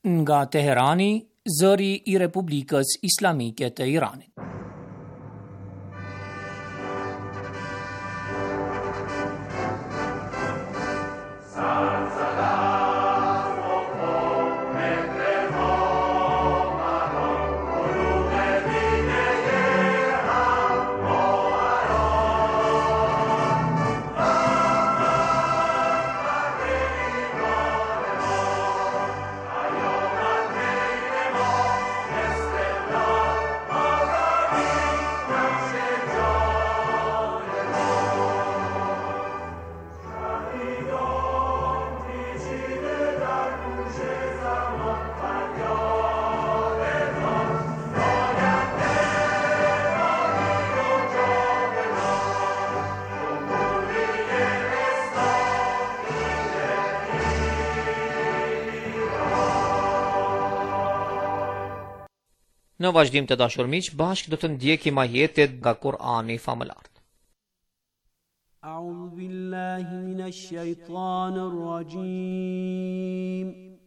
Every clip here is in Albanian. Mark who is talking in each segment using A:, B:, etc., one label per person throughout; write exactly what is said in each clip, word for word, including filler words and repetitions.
A: Nga Teherani, zëri I Republikës Islamike të Iranit.
B: Në vazhdim të dashur miq, bashkë do të ndjekim ajetet nga Kur'ani famëlar.
C: A'udhu billahi minash shaitanir rajim.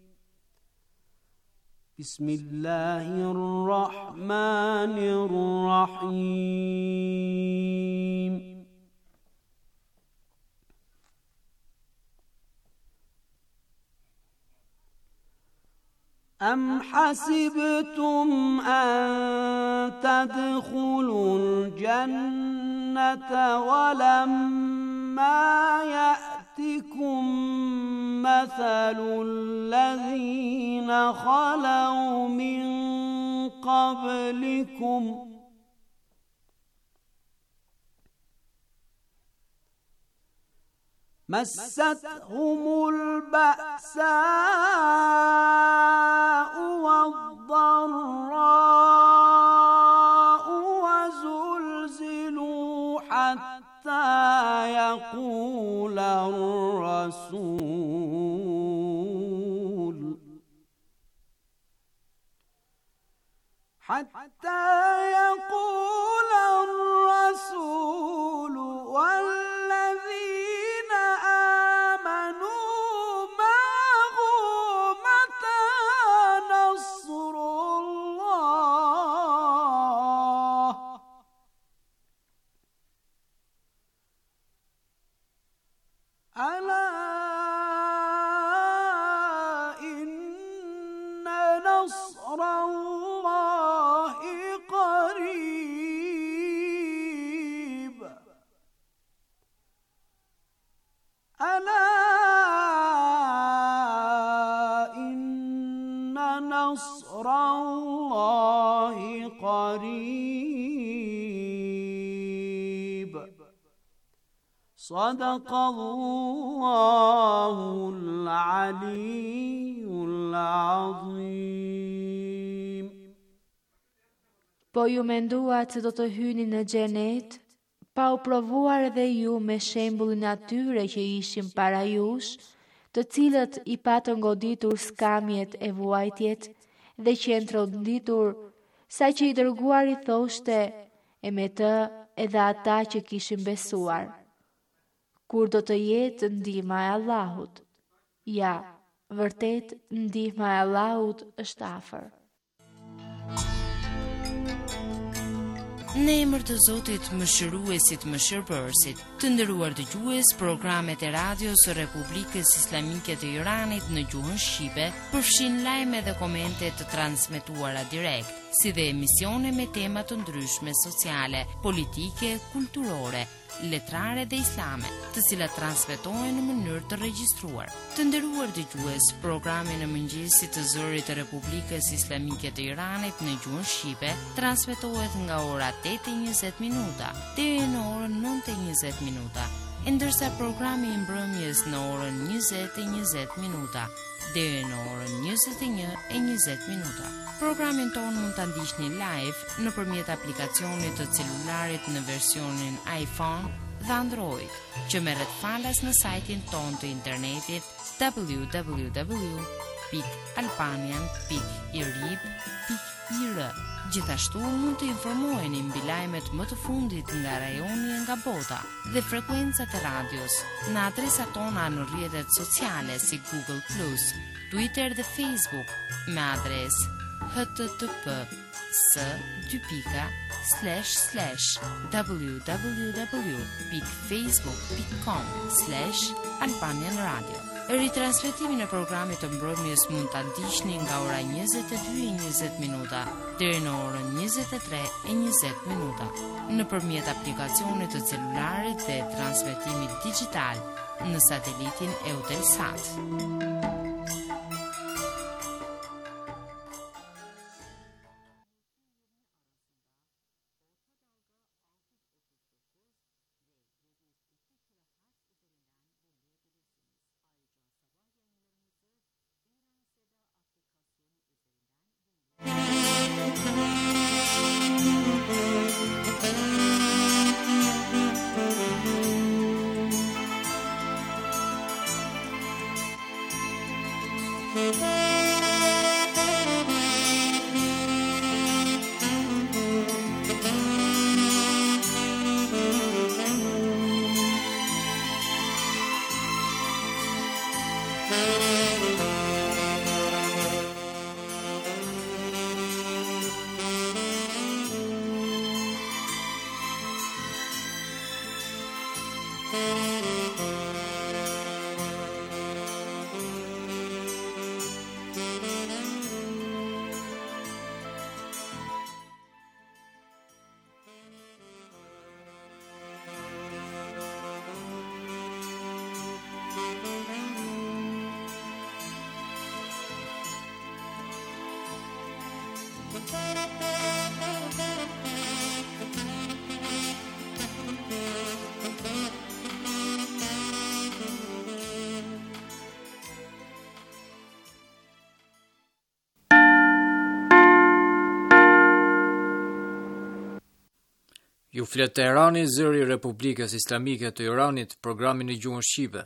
C: Bismillahir rahmanir rahim. أم حسبتم أن تدخلوا الجنة ولما يأتكم مثل الذين خلوا من قبلكم مستهم البأساء والضراء وزلزلوا حتى يقول الرسول حتى يقول الرسول والذين آمنوا معه متى نصر الله ألا إن نصر الله قريب ألا إن نصر الله قريب صدق الله العلي العظيم.
D: Po ju menduat se do të hyni në xhenet, pa u provuar edhe ju me shembullin atyre që ishin para jush, të cilët i patën goditur skamjet e vuajtjet dhe qenë tronditur, sa që i dërguari thoshte, e me të edhe ata që kishin besuar. Kur do të jetë ndihma e Allahut? Ja, vërtet ndihma e Allahut është afër.
E: Në emër të Zotit Mëshiruesit Mëshirbërësit, të nderuar dëgjues, programet e radios së Republikës Islamike të Iranit në gjuhën shqipe përfshin lajme dhe komente të transmetuara direkt, si dhe emisione me tema të ndryshme sociale, politike, kulturore, letrare dhe islame, të cilat transmetohen në mënyrë të regjistruar. Të nderuar dëgjues, programi në mëngjesit të zërit të Republikës Islamike të Iranit në gjuhën shqipe transmetohet nga ora tetë e njëzet minuta deri në orën nëntë e njëzet minuta, ndërsa programi i mbrëmjes në orën njëzet e njëzet minuta deri në orën njëzet e një e njëzet minuta. Programin tonë mund ta ndiqni live nëpërmjet aplikacionit të celularit në versionin iPhone dhe Android, që merret falas në sajtin tonë të internetit w w w pikë albanian pikë irib pikë I R. Gjithashtu mund të informoheni mbi lajmet më të fundit nga rajoni e nga bota dhe frekuencat e radios në adresat tona në rrjetet sociale si Google plus, Twitter dhe Facebook me adresë h t t p s dy pika slash slash www dot facebook dot com slash Albanian Radio. Ritransmetimin e programit të mbrëmjes mund ta ndiqni nga ora njëzet e dy e njëzet minuta deri në orën njëzet e tre e njëzet minuta nëpërmjet aplikacionit të celularit dhe transmetimit digjital në satelitin Eutelsat.
F: Ju flet Teherani, zëri i Republikës Islamike të Iranit, programin në gjuhën shqipe.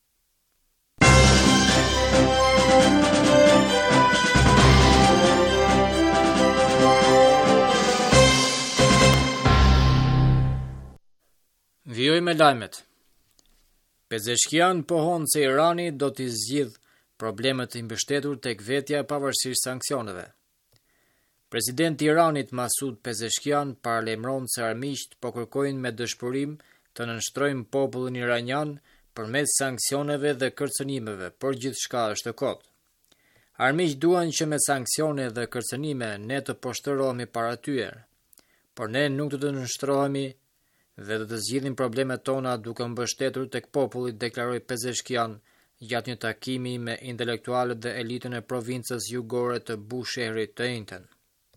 F: Vijoj me lajmet. Pezeshkian pohon se Irani do t'i zgjidh problemet e mbështetur tek vetja pavarësisht sanksioneve. Presidenti i Iranit Masud Pezeshkian paralajmëron se armiqt po kërkojnë me dëshpërim të nënshtrojnë popullin iranian përmes sanksioneve dhe kërcënimeve, por gjithçka është e kot. Armiqt duan që me sanksione dhe kërcënime ne të poshtërohemi para tyre, por ne nuk do të nënshtrohemi dhe do të zgjidhim problemet tona duke mbështetur tek populli, deklaroi Pezeshkian gjatë një takimi me intelektualët dhe elitën e provincës jugore të Bushehrit të Njëjtën.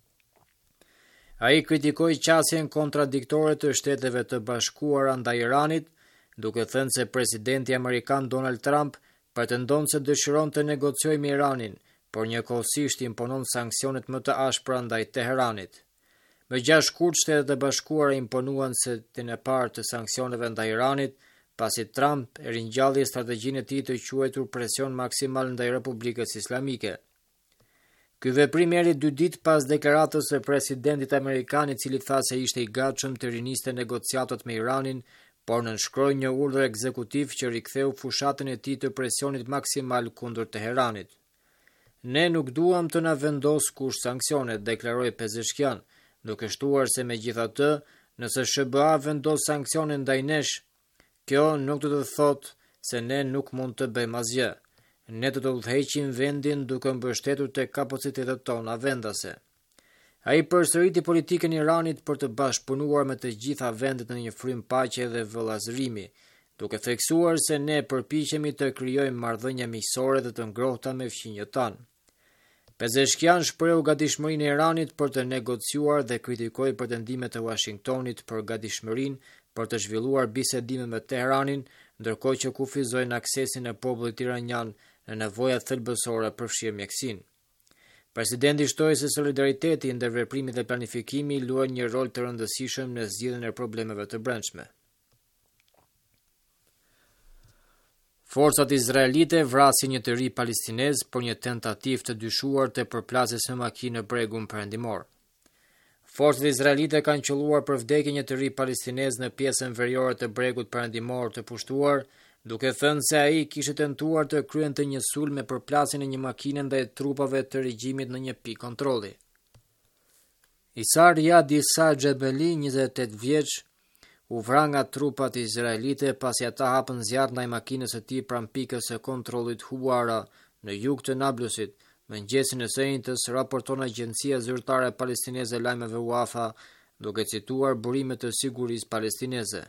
F: Ai kritikoi qasjen kontradiktore të Shteteve të Bashkuara ndaj Iranit, duke thënë se presidenti amerikan Donald Trump pretendon se dëshiron të negociojë me Iranin, por njëkohësisht imponon sanksionet më të ashpra ndaj Teheranit. Më gjashtë shkurt Shtetet e Bashkuara imponuan setin e parë të sanksioneve ndaj Iranit, pasi Trump e ringjalli strategjinë e tij të quajtur presion maksimal ndaj Republikës Islamike. Ky veprim erdhi dy ditë pas deklaratës së presidentit amerikan, i cili tha se ishte i gatshëm të riniste negociatat me Iranin, por nënshkroi një urdhër ekzekutiv që riktheu fushatën e tij të presionit maksimal kundër Teheranit. Ne nuk duam të na vendos kush sanksionet, deklaroi Pezeshkian, duke shtuar se megjithatë, nëse S B A vendos sanksione ndaj nesh, kjo nuk do të thotë se ne nuk mund të bëjmë asgjë. Ne do të udhëheqim vendin duke mbështetur tek kapacitetet tona vendase. Ai përsëriti politikën e Iranit për të bashkëpunuar me të gjitha vendet në një frym paqe dhe vëllazërimi, duke theksuar se ne përpiqemi të krijojmë marrëdhënie miqësore dhe të ngrohta me fqinjët tanë. Pezeshkian shprehu gatishmërinë e Iranit për të negociuar dhe kritikoi pretendimet e Washingtonit për gatishmërinë për të zhvilluar bisedime me Teheranin, ndërkohë që kufizojnë aksesin e popullit iranian në nevojat thelbësore për fshirë mjekësinë. Presidenti shtoi se solidariteti ndër veprimi dhe planifikimi luajnë një rol të rëndësishëm në zgjidhjen e problemeve të brendshme. Forcat izraelite vrasin një të ri palestinez për një tentativë të dyshuar të përplasjes me makinë në bregun perëndimor. Forcat izraelite kanë qelluar për vdekjen e një të ri palestinez në pjesën veriore të bregut perëndimor të pushtuar, duke thënë se ai kishte tentuar të kryente një sulm me përplasjen e një makine ndaj trupave të regjimit në një pikë kontrolli. Isa Riyad Isa Xhebeli, njëzet e tetë vjeç, u vra nga trupat izraelite pasi ata hapën zjarr ndaj makinës së tij pranë pikës së kontrollit Huwara në jug të Nablusit. Mëngjesin e së njëjtës, raporton Agjencia Zyrtare Palestineze e Lajmeve Wafa, duke cituar burimet të sigurisë palestineze.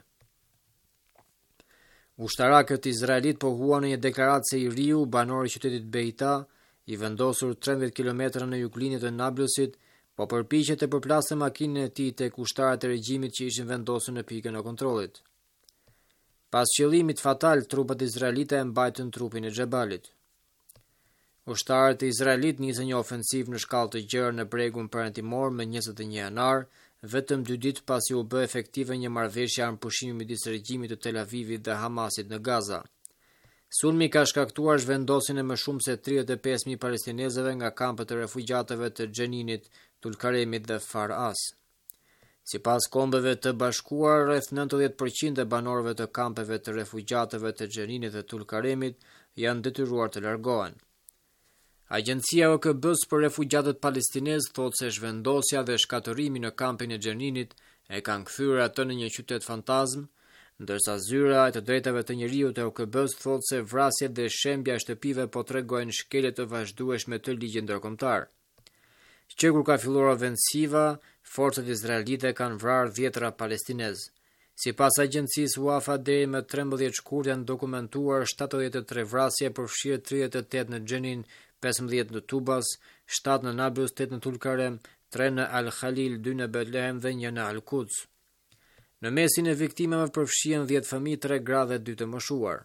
F: Ushtarakët izraelit pohuan në një deklaratë se i riu, banor i qytetit Beita, i vendosur trembëdhjetë kilometra në juglinjë të Nablusit, po përpiqet të përplasë makinën e tij tek ushtarët e regjimit që ishin vendosur në pikën e kontrollit. Pas qëllimit fatal, trupat izraelite e mbajtën trupin e Xhebalit. Ushtarët e izraelit nisën një ofensivë në shkallë të gjerë në bregun perëndimor më njëzet e një janar, vetëm dy ditë pasi u bë efektive një marrëveshje armëpushimi midis regjimit të Tel Avivit dhe Hamasit në Gaza. Sulmi ka shkaktuar zhvendosjen e më shumë se tridhjetë e pesë mijë palestinezëve nga kampet e refugjatëve të Xheninit, Tulkaremit dhe Far-As. Sipas Kombeve të Bashkuar, rreth nëntëdhjetë përqind e banorëve të kampeve të refugjatëve të Xheninit dhe Tulkaremit janë detyruar të largohen. Agjencia O K B-s për refugjatët palestinezë thotë se zhvendosja dhe shkatërimi në kampin e Xheninit e kanë kthyer atë në një qytet fantazm, ndërsa zyra e të drejtave të njeriut e O K B-s thotë se vrasjet dhe shembja e shtëpive po tregojnë shkelje të vazhdueshme të ligjit ndërkombëtar. Që kur ka filluar ofensiva, forcat izraelite kanë vrarë dhjetëra palestinezë. Sipas agjencisë Wafa, deri më trembëdhjetë shkurt janë dokumentuar shtatëdhjetë e tre vrasje, përfshirë tridhjetë e tetë në Xhenin, pesëmbëdhjetë në Tubas, shtatë në Nablus, tetë në Tulkarem, tre në Al-Khalil, dy në Betlehem dhe një në Al-Quds. Në mesin e viktimave përfshihen dhjetë fëmijë, tre gra dhe dy të moshuar.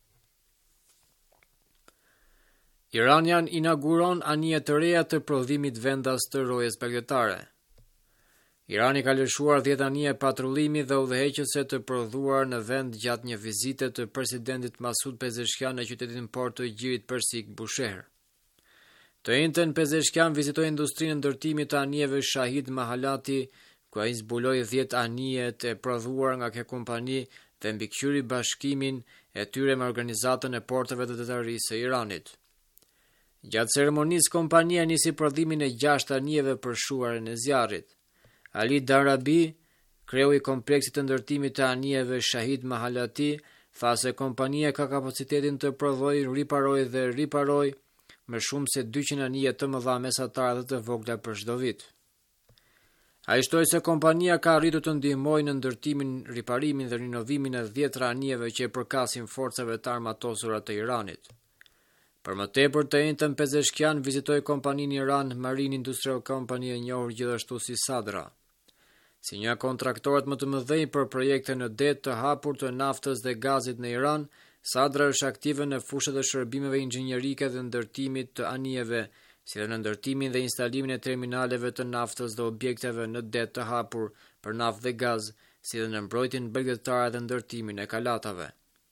F: Iranian inauguron anije të reja të prodhimit vendas të rojes begletare. Irani ka lëshuar dhjetë anije patrullimi dhe udhëheqëse të prodhuar në vend gjatë një vizite të presidentit Masud Pezeshkian në qytetin port të Gjirit Persik Bushehr. Të njëjtën Pezeshkian vizitoi industrinë e ndërtimit të anijeve Shahid Mahalati, ku ai zbuloi dhjetë anije të prodhuar nga kjo kompani dhe mbikëqyri bashkimin e tyre me organizatën e porteve të detarisë së Iranit. Gjatë ceremonisë, kompania nisi prodhimin e gjashtë anijeve për shuarjen e zjarrit. Ali Darabi, kreu i kompleksit të ndërtimit të anijeve Shahid Mahalati, tha se kompania ka kapacitetin të prodhojë, riparojë dhe riparojë më shumë se dyqind anije të mëdha mesatare dhe të vogla për çdo vit. Ai shtoi se kompania ka arritur të ndihmojë në ndërtimin, riparimin dhe rinovimin e dhjetëra anijeve që e përkasin forcave të armatosura të Iranit. Për më tepër, të njëjtën Pezeshkian vizitoi kompaninë Iran Marine Industrial Company, e njohur gjithashtu si Sadra. Si një kontraktorët më të mëdhenj për projekte në det të hapur të naftës dhe gazit në Iran, Sadra është aktive në fushët e shërbimeve inxhinierike dhe ndërtimit të anijeve, si dhe në ndërtimin dhe instalimin e terminaleve të naftës dhe objekteve në det të hapur për naftë dhe gaz, si dhe në mbrojtjen begletare dhe ndërtimin e kalatave.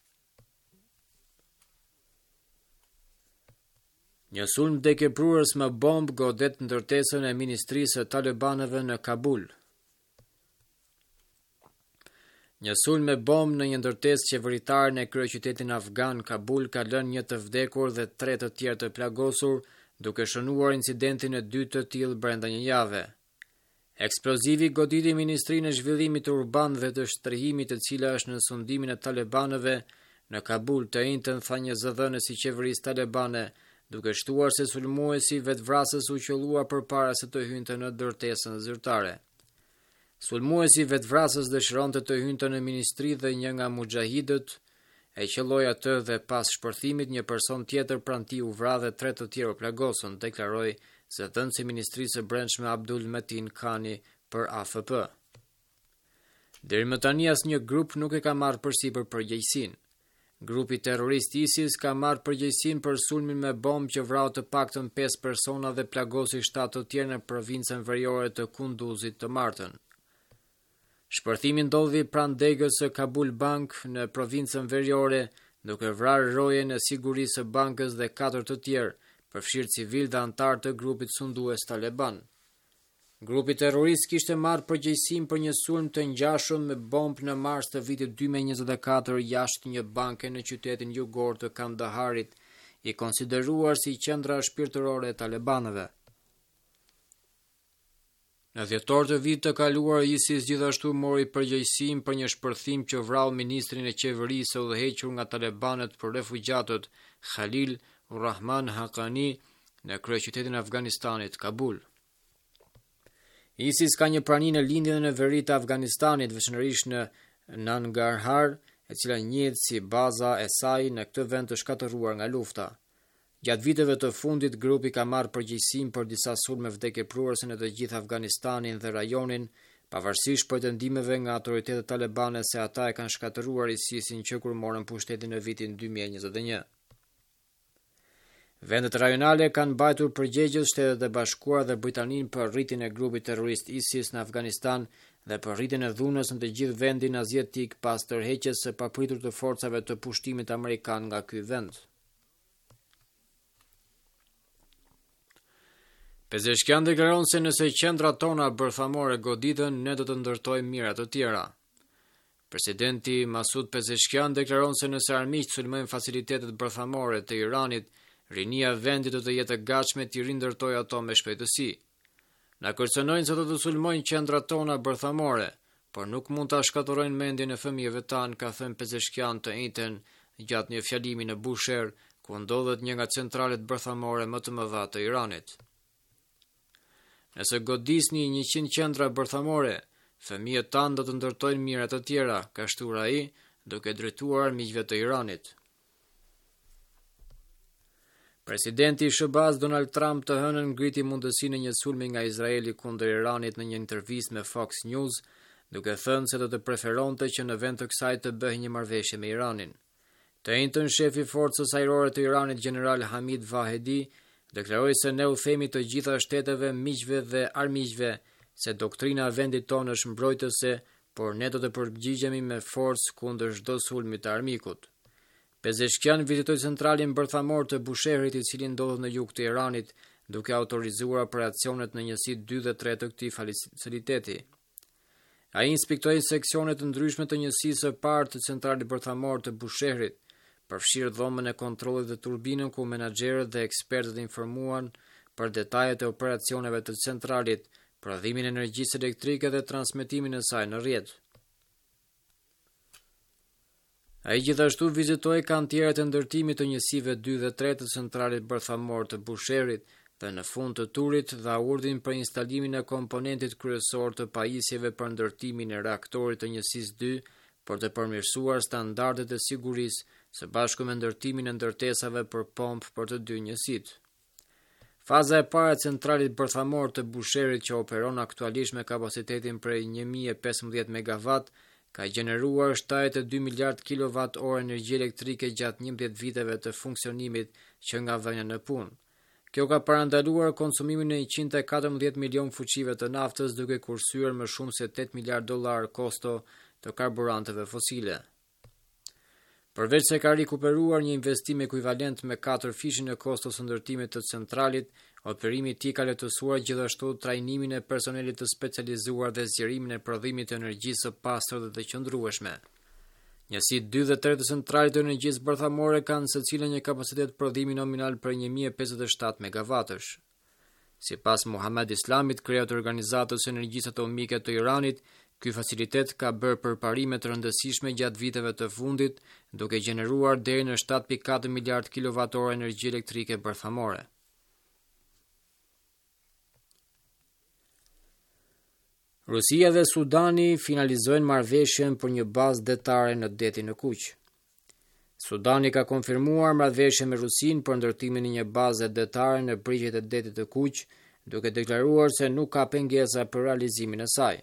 F: Një sulm dekeprurës me bombë godet ndërtesën e Ministrisë së Talibanëve në Kabul. Një sulm me bombë në një ndërtesë qeveritare në kryeqytetin afgan Kabul ka lënë një të vdekur dhe tre të tjerë të plagosur, duke shënuar incidentin e dytë të tillë brenda një jave. Eksplozivi goditi Ministrinë e Zhvillimit Urban dhe të Shtrihimit, e cila është në sundimin e talibanëve në Kabul. Të njëjtën tha një zëdhënës i qeverisë talibane, duke shtuar se sulmuesi vetvrasës u qelluar përpara se të hynte në ndërtesën zyrtare. Sulmuesi vetvrasës dëshironte të hynte në ministri dhe një nga mujahidët e qelloi atë dhe pas shpërthimit një person tjetër pranë tij u vra dhe tre të tjerë u plagosën, deklaroi zëdhënësi i Ministrisë së Brendshme Abdul Metin Khani për A F P. Deri më tani asnjë grup nuk e ka marrë përsipër përgjegjësinë. Grupi terrorist ISIS ka marrë përgjegjësinë për sulmin me bombë që vrau të paktën pesë persona dhe plagosi shtatë të tjerë në provincën veriore të Kunduzit të martën. Shpërthimi ndodhi pranë degës së Kabul Bank në provincën veriore duke vrarë rojen e sigurisë së bankës dhe katër të tjerë, përfshirë civil dhe antar të grupit sundues Taliban. Grupi terrorist kishte marrë përgjegjësinë për një sulm të ngjashëm me bombë në mars të vitit dy mijë e njëzet e katër jashtë një banke në qytetin jugor të Kandaharit, i konsideruar si qendra shpirtërore e talibanëve. Në dhjetor të vitit të kaluar, ISIS gjithashtu mori përgjegjësinë për një shpërthim që vrau ministrin e qeverisë së udhëhequr nga talibanët për refugjatët Khalil Urrahman Haqqani në kryeqytetin e Afganistanit, Kabul. ISIS ka një prani në lindjen e në veri të Afganistanit, veçanërisht në Nangarhar, e cila njihet si baza e saj në këtë vend të shkatërruar nga lufta. Gjatë viteve të fundit, grupi ka marrë përgjegjësinë për disa sulme vdekjeprurëse në të gjithë Afganistanin dhe rajonin, pavarësisht pretendimeve nga autoritetet talibane se ata e kanë shkatëruar ISISin që kur morën pushtetin në vitin dy mijë e njëzet e një. Vendet rajonale kanë mbajtur përgjegjës Shtetet e Bashkuara dhe Britaninë për rritjen e grupit terrorist ISIS në Afganistan dhe për rritjen e dhunës në të gjithë vendin azietik pas tërheqjes së papritur të forcave të pushtimit amerikan nga ky vend. Pezeshkian deklaron se nëse qendrat tona bërthamore goditën, ne do të ndërtojmë mira të tjera. Presidenti Masud Pezeshkian deklaron se nëse armiqt sulmojnë facilitetet bërthamore të Iranit, rinia e vendit do të jetë e gatshme t'i rindërtojë ato me shpejtësi. Na kërcënojnë se do të sulmojnë qendrat tona bërthamore, por nuk mund ta shkatërrojnë mendjen e fëmijëve tan, ka thënë Pezeshkian të njëjtën gjatë një fjalimi në Bushehr, ku ndodhet një nga centralet bërthamore më të mëdha të Iranit. Nëse godisni njëqind qendra bërthamore, fëmijët tan do të ndërtojnë mira të tjera, ka shtuar ai, duke drejtuar miqve të Iranit. Presidenti i S B A-s Donald Trump të hënën ngriti mundësinë e një sulmi nga Izraeli kundër Iranit në një intervistë me Fox News, duke thënë se do të preferonte që në vend të kësaj të bëhej një marrëveshje me Iranin. Të njëjtën shefi i forcës ajrore të Iranit, General Hamid Vahedi, deklaroi se ne u themi të gjitha shteteve, miqve dhe armiqve se doktrina e vendit tonë është mbrojtëse, por ne do të përgjigjemi me forcë kundër çdo sulmi të armikut. Pezeshkian vizitoi centralin bërthamor të Bushehrit, i cili ndodhet në jug të Iranit, duke autorizuar operacionet në njësi dy dhe tre të këtij faciliteti. Ai inspektoi seksione të ndryshme të njësisë së parë të centralit bërthamor të Bushehrit, përfshirë dhomën e kontrollit dhe turbinën, ku menaxherët dhe ekspertët informuan për detajet e operacioneve të centralit, prodhimin e energjisë elektrike dhe transmetimin e saj në rrjet. Ai gjithashtu vizitoi kantierët e ndërtimit të njësive dy dhe tre të centralit bërthamor të Bushehrit dhe në fund të turit dha urdhrin për instalimin e komponentit kryesor të pajisjeve për ndërtimin e reaktorit të njësisë dy, për të përmirësuar standardet e sigurisë së bashku me ndërtimin e ndërtesave për pompë për të dy njësitë. Faza e parë e centralit bërthamor të Bushehrit, që operon aktualisht me kapacitetin prej një mijë e pesëmbëdhjetë megawatt, ka gjeneruar shtatëdhjetë e dy miliard kilowatt orë energji elektrike gjatë njëmbëdhjetë viteve të funksionimit që nga vënia në punë. Kjo ka parandaluar konsumimin e njëqind e katërmbëdhjetë milion fuqive të naftës, duke kursyer më shumë se tetë miliard dollar kosto të karburanteve fosile. Përveç se ka rikuperuar një investim ekuivalent me katër fishin e kostos së ndërtimit të centralit, operimi i tij ka lehtësuar gjithashtu trajnimin e personelit të specializuar dhe zgjerimin e prodhimit të energjisë së pastër dhe të qëndrueshme. Njësitë dy dhe tre të centralit të energjisë bërthamore kanë secila një kapacitet prodhimi nominal për një mijë e pesëdhjetë e shtatë megawattësh. Sipas Muhammad Islamit, krejt të organizatës së energjisë atomike të Iranit, ky facilitet ka bërë përparime të rëndësishme gjatë viteve të fundit, duke gjeneruar deri në shtatë pikë katër miliard kilowatt orë energji elektrike bërthamore. Rusia dhe Sudani finalizojnë marrëveshjen për një bazë detare në detin e Kuq. Sudani ka konfirmuar marrëveshje me Rusinë për ndërtimin e një baze detare në brigjet e detit të Kuq, duke deklaruar se nuk ka pengesa për realizimin e saj.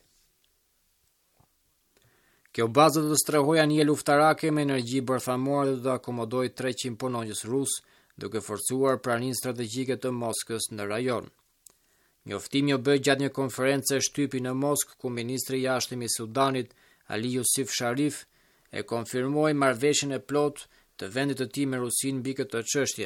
F: Kjo bazë do të strehojë anije luftarake me energji bërthamore dhe do të akomodojë treqind punonjës rus, duke forcuar praninë strategjike të Moskës në rajon. Njoftimi u bë gjatë një konference shtypi në Moskë, ku ministri i jashtëm i Sudanit, Ali Yusuf Sharif, e konfirmoi marrëveshjen e plotë të vendit të tij me Rusinë mbi këtë çështje.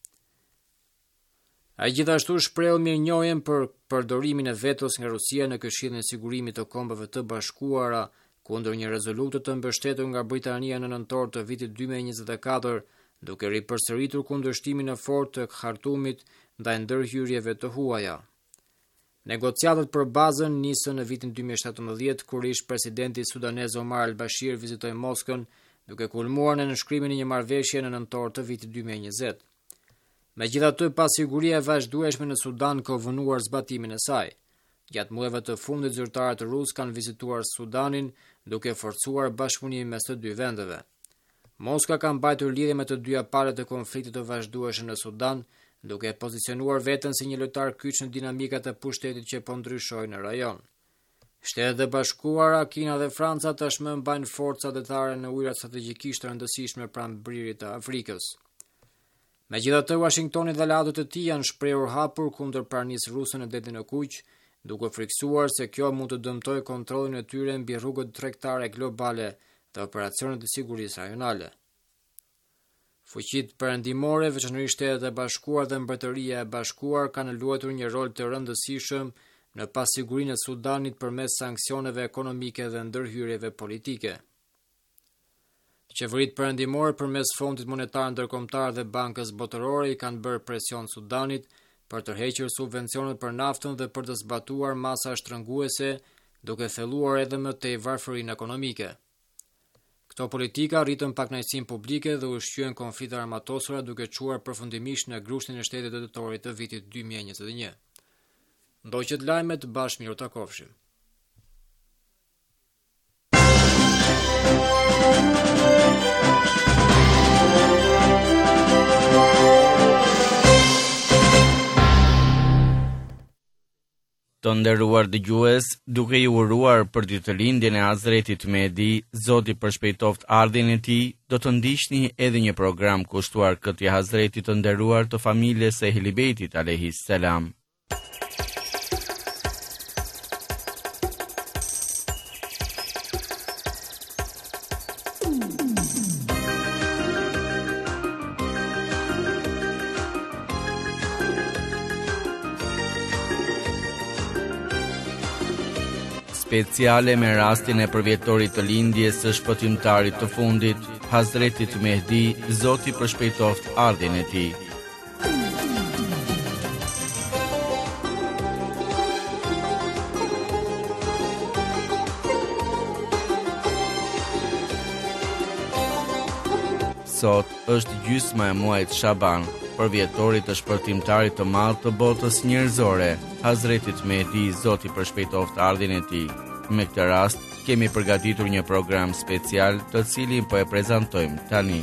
F: Ai gjithashtu shpreu mirënjohjen për përdorimin e vetos nga Rusia në Këshillin e Sigurimit të Kombeve të Bashkuara kundër një rezoluti të mbështetur nga Britania në nëntor të vitit dy mijë e njëzet e katër, duke ripërsëritur kundërshtimin e fortë të Khartumit ndaj ndërhyrjeve të huaja. Negociatat për bazën nisën në vitin dy mijë e shtatëmbëdhjetë kur ish presidenti sudanez Omar al-Bashir vizitoi Moskën, duke kulmuar në nënshkrimin e një marrëveshje në nëntor të vitit dy mijë e njëzet. Megjithatë, pasiguria e vazhdueshme në Sudan ka vënuar zbatimin e saj. Gjatë muajve të fundit zyrtarët rusë kanë vizituar Sudanin, duke forcuar bashkëpunimin mes të dy vendeve. Moska ka mbajtur lidhje me të dyja palët e konfliktit të vazhdueshëm në Sudan, duke pozicionuar veten si një lojtar kyç në dinamikat e pushtetit që po ndryshojnë në rajon. Shtetet e Bashkuara, Kina dhe Franca tashmë mbajnë forca detare në ujërat strategjikisht të rëndësishme pranë bririt të Afrikës. Megjithatë, Washingtoni dhe aleatët e tij janë shprehur hapur kundër pranisë ruse në detin e Kuq, duke friksuar se kjo mund të dëmtojë kontrollin e tyre mbi rrugët tregtare globale dhe operacionet e sigurisë rajonale. Fuqitë perëndimore, veçanërisht Shtetet e Bashkuara dhe Mbretëria e Bashkuar, kanë luajtur një rol të rëndësishëm në pasigurinë e Sudanit përmes sanksioneve ekonomike dhe ndërhyrjeve politike. Qeveritë perëndimore përmes Fondit Monetar Ndërkombëtar dhe Bankës Botërore i kanë bërë presion Sudanit për të tërhequr subvencionet për naftën dhe për të zbatuar masa shtrënguese, duke thelluar edhe më tej varfërinë ekonomike. Këto politika rritën pakënaqësinë publike dhe ushqyen konflikte armatosura, duke çuar përfundimisht në grushtin e shtetit të dhëtorit të vitit dy mijë e njëzet e një. Ndoqët lajmet, bashkë miru takofshim.
G: Të nderuar dëgjues, duke i uruar për ditëlindjen e Hazretit Mehdi, Zoti përshpejtoft ardhin e tij, do të ndiqni edhe një program kushtuar këtij Hazretit të nderuar të familjes së Ehli Bejtit alayhis salam. Speciale me rastin e përvjetorit të lindjes së shpëtimtarit të fundit, Hazretit Mehdi, Zoti përshpejtoft ardhin e tij. Sot është gjysma e muajit Shaban, përvjetorit të shpëtimtarit të madh të botës njerëzore, Hazretit Mehdi, Zoti përshpejtoft ardhin e tij. Me këtë rast, kemi përgatitur një program special të cilin po e prezantojmë tani.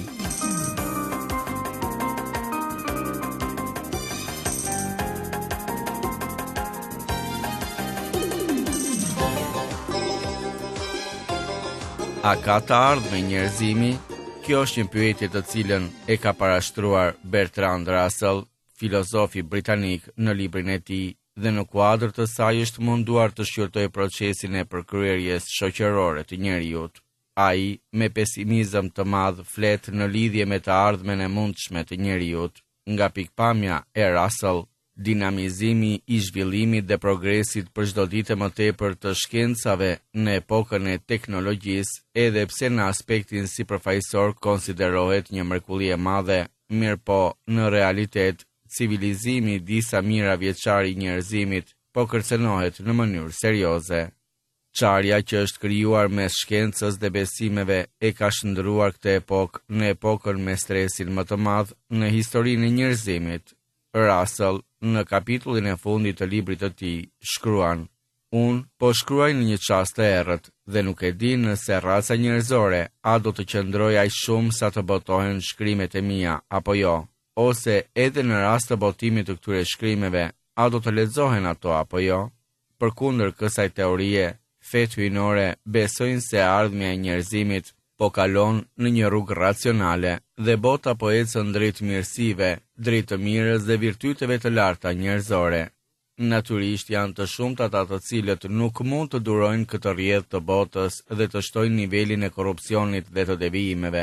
G: A ka të ardhme njerëzimi? Kjo është një pyetje të cilën e ka parashtruar Bertrand Russell, filozofi britanik, në librin e tij, dhe në kuadër të saj është munduar të shqyrtojë procesin e përkryerjes shoqërore të njerëzit. Ai, me pesimizëm të madh, flet në lidhje me të ardhmen e mundshme të njerëzit. Nga pikpamja e Russell, dinamizimi i zhvillimit dhe progresit për çdo ditë më tepër të shkencave në epokën e teknologjisë, edhe pse në aspektin sipërfaqësor konsiderohet një mrekulli e madhe, mirëpo në realitet civilizimi i disa mijëra vjeçar i njerëzimit po kërcënohet në mënyrë serioze. Çarja që është krijuar mes shkencës dhe besimeve e ka shndruar këtë epokë në epokën me stresin më të madh në historinë e njerëzimit. Russell, në kapitullin e fundit të librit të tij, shkruan: "Unë po shkruaj në një çast të errët dhe nuk e di nëse raca njerëzore a do të qëndrojë aq shumë sa të botohen shkrimet e mia apo jo, ose edhe në rast të botimit të këtyre shkrimeve, a do të lexohen ato apo jo." Përkundër kësaj teorie, fetë hyjnore besojnë se ardhmja e njerëzimit po kalon në një rrugë racionale dhe bota po ecën drejt mirësive, drejt të mirës dhe virtyteve të larta njerëzore. Natyrisht janë të shumtë ata të cilët nuk mund të durojnë këtë rrjedh të botës dhe të shtojnë nivelin e korrupsionit dhe të devijimeve.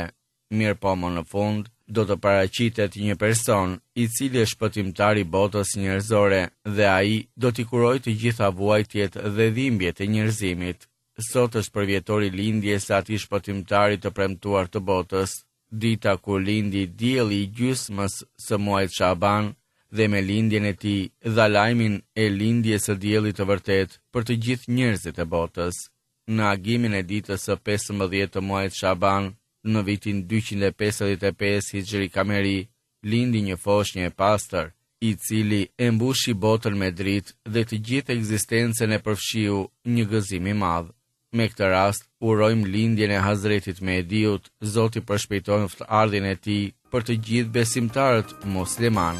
G: mirë po më në fund, do të paraqitet një person i cili është shpëtimtar i botës njerëzore dhe ai do t'i kurojë të gjitha vuajtjet dhe dhimbjet e njerëzimit. Sot është përvjetori lindjes së atij shpëtimtari të premtuar të botës, dita kur lindi dielli i gjysmës së muajit Shaban dhe me lindjen e tij dha lajmin e lindjes së diellit të vërtet për të gjithë njerëzit e botës. Në agimin e ditës së pesëmbëdhjetë të muajit Shaban, në vitin dyqind e pesëdhjetë e pesë Hijri Kameri, lindi një foshnjë e pastër, i cili e mbushi botën me dritë dhe të gjithë ekzistencën e përfshiu një gëzim i madh. Me këtë rast, urojmë lindjen e Hazretit Mehdiut, Zoti përshpejtojë ardhin e tij për të gjithë besimtarët musliman.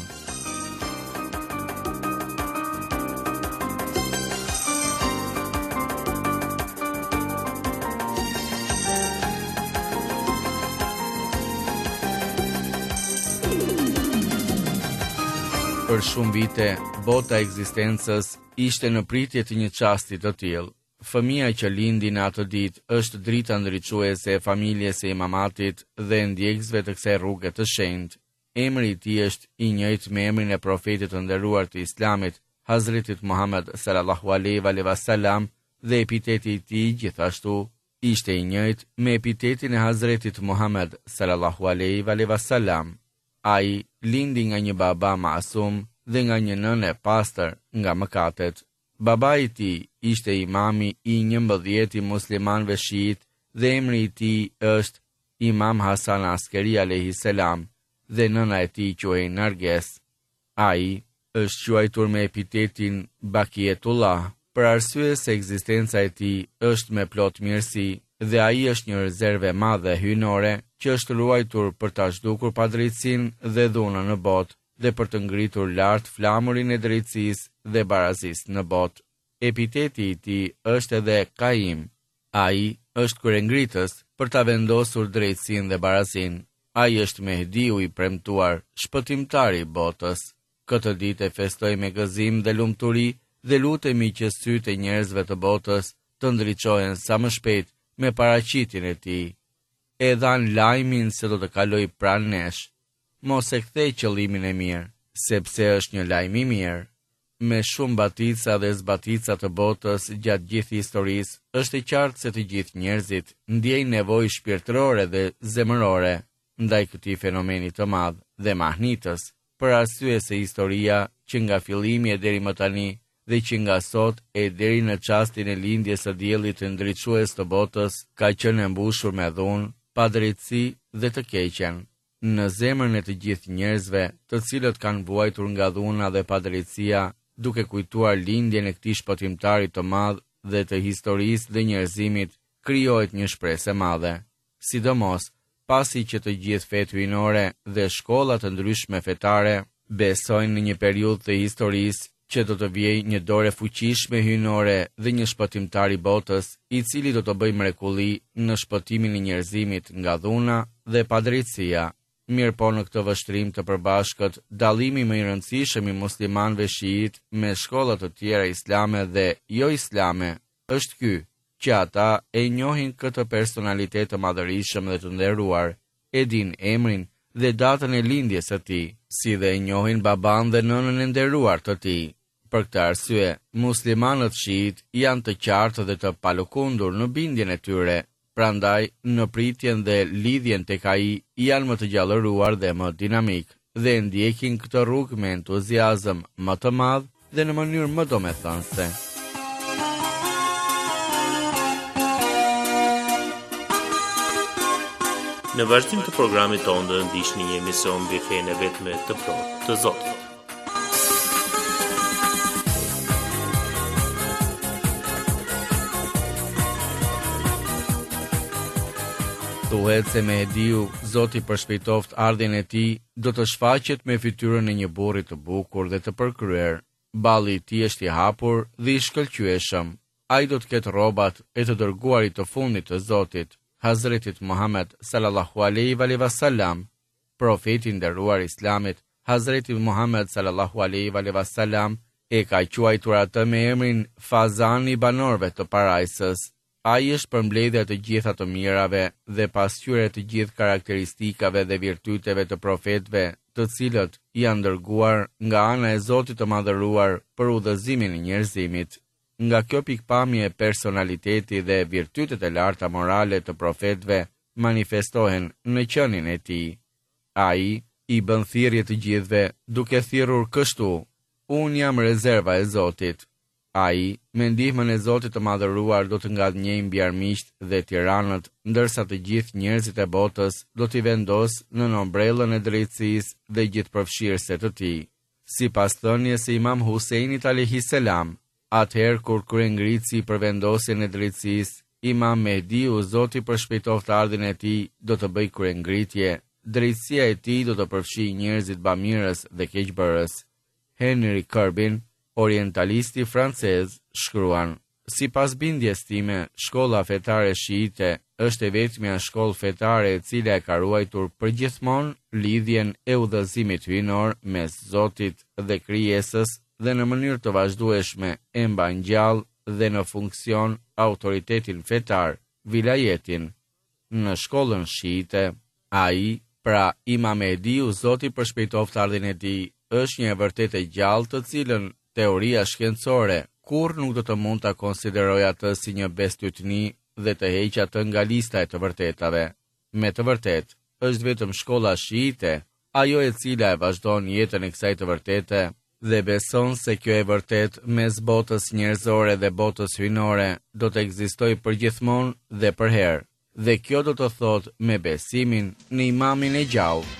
G: Për shumë vite, bota e ekzistencës ishte në pritje të një çasti të tillë. Fëmia që lindi në atë ditë është drita ndriçuese e familjes së imamatit dhe ndjekësve të kësaj rruge të shenjtë. Emri i tij është i njëjtë me emrin e profetit të nderuar të Islamit, Hazretit Muhammed sallallahu alaihi wasallam, dhe epiteti i tij gjithashtu ishte i njëjtë me epitetin e Hazretit Muhammed sallallahu alaihi wasallam. Ai lindi nga një baba masum dhe nga një nënë e pastër nga mëkatet. Babai i tij ishte imami i njëmbëdhjetë muslimanëve shiit dhe emri i tij është Imam Hasan Askeri alayhi salam dhe nëna e tij quhej Narges. Ai është quajtur me epitetin Bakiyetullah për arsye se ekzistenca e tij është me plot mirësi dhe ai është një rezervë e madhe hyjnore që është ruajtur për ta zhdukur padrejtësinë dhe dhunën në botë dhe për të ngritur lart flamurin e drejtësisë dhe barazisë në botë. Epiteti i tij është edhe Qaim. Ai është kryengritës për ta vendosur drejtësinë dhe barazinë. Ai është Mehdiu i premtuar, shpëtimtari i botës. Këtë ditë e festoj me gëzim dhe lumturi dhe lutemi që sytë e njerëzve të botës të ndriçohen sa më shpejt me paraqitjen e tij. E dhan lajmin se do të kaloj pranë nesh. Mos e kthej qëllimin e mirë, sepse është një lajm i mirë. Me shumë batica dhe zbatica të botës gjatë gjithë historisë, është e qartë se të gjithë njerëzit ndjejnë nevojë shpirtërore dhe zemërore ndaj këtij fenomeni të madh dhe mahnitës, për arsye se historia që nga fillimi e deri më tani dhe që nga sot e deri në çastin e lindjes së diellit të ndriçues të botës ka qenë e mbushur me dhunë, padrejtësi dhe të keqen. Në zemrën e të gjithë njerëzve, të cilët kanë vuajtur nga dhuna dhe padrejtësia, duke kujtuar lindjen e këtij shpëtimtari të madh dhe të historisë dhe njerëzimit, krijohet një shpresë e madhe. Sidomos, pasi që të gjithë fetë hyjnore dhe shkolla të ndryshme fetare besojnë në një periudhë të historisë që do të vijë një dorë fuqishme hyjnore dhe një shpëtimtar i botës, i cili do të bëjë mrekulli në shpëtimin e njerëzimit nga dhuna dhe padrejtësia. Mirë po në këtë vështrim të përbashkët, dallimi më i rëndësishëm i muslimanëve shiit me shkollat të tjera islame dhe jo islame është ky, që ata e njohin këtë personalitet të madhërisëm dhe të nderuar, e din emrin dhe datën e lindjes së tij, si dhe e njohin baban dhe nënën e nderuar të tij. Për këtë arsye, muslimanët shiit janë të qartë dhe të palëkundur në bindjen e tyre. Prandaj, në pritjen dhe lidhjen tek ai janë më të gjallëruar dhe më dinamik, dhe ndjekin këtë rrugë me entuziazëm më të madh dhe në mënyrë më domethënëse.
H: Në vazhdim të programit tonë do të ndiqni një emision mbi fenë vetme të plotë të Zotit.
G: Thuhet se Mehdiu, Zoti përshpejtoft ardhjen e tij, do të shfaqet me fytyrën e një burri të bukur dhe të përkryer. Balli i tij është i hapur dhe i shkëlqyeshëm. Ai do të ketë rrobat e të dërguarit të fundit të Zotit, Hazretit Muhammed sallallahu alaihi wasallam. Profeti i nderuar i Islamit, Hazreti Muhammed sallallahu alaihi wasallam, e ka quajtur atë me emrin Fazan i banorëve të parajsës. Ai është përmbledhja të gjitha të mirave dhe pasqyrë të gjithë karakteristikave dhe virtyteve të profetëve, të cilët janë dërguar nga ana e Zotit të Madhëruar për udhëzimin e njerëzimit. Nga kjo pikpamje, personaliteti dhe virtytet e larta morale të profetëve manifestohen në qenin e tij. Ai i bën thirrje të gjithëve, duke thirrur kështu: Unë jam rezerva e Zotit. Ai, me ndihmën e Zotit të Madhëruar, do të ngadhnjejë mbi armiqt dhe tiranët, ndërsa të gjithë njerëzit e botës do t'i vendos në ombrellën e drejtësisë dhe gjithëpërfshirëse të tij. Sipas thënies së Imam Husajnit alayhis salam, atëherë kur kryengritësi për vendosjen e drejtësisë, Imam Mehdiu, Zoti përshpejtoft ardhin e tij, do të bëjë kryengritje. Drejtësia e tij do të përfshijë njerëzit bamirës dhe keqbërës. Henry Corbin, orientalisti francez, shkruan: Sipas bindjes time, shkolla fetare shiite është e vetmja shkollë fetare e cila e ka ruajtur përgjithmonë lidhjen e udhëzimit hyjnor mes Zotit dhe krijesës dhe në mënyrë të vazhdueshme e mban gjallë dhe në funksion autoritetin fetar, vilajetin. Në shkollën shiite, ai, pra Imam Mehdiu, Zoti përshpejtoft ardhin e tij, është një e vërtetë e gjallë të cilën teoria shkencore kur nuk do të mund ta konsiderojë atë si një bestytni dhe të heqë atë nga lista e të vërtetave. Me të vërtetë, është vetëm shkolla shiite ajo e cila e vazhdon jetën e kësaj të vërtete dhe beson se kjo e vërtet mes botës njerëzore dhe botës hyjnore do të ekzistojë përgjithmonë dhe përherë. Dhe kjo do të thotë me besimin në Imamin e gjallë.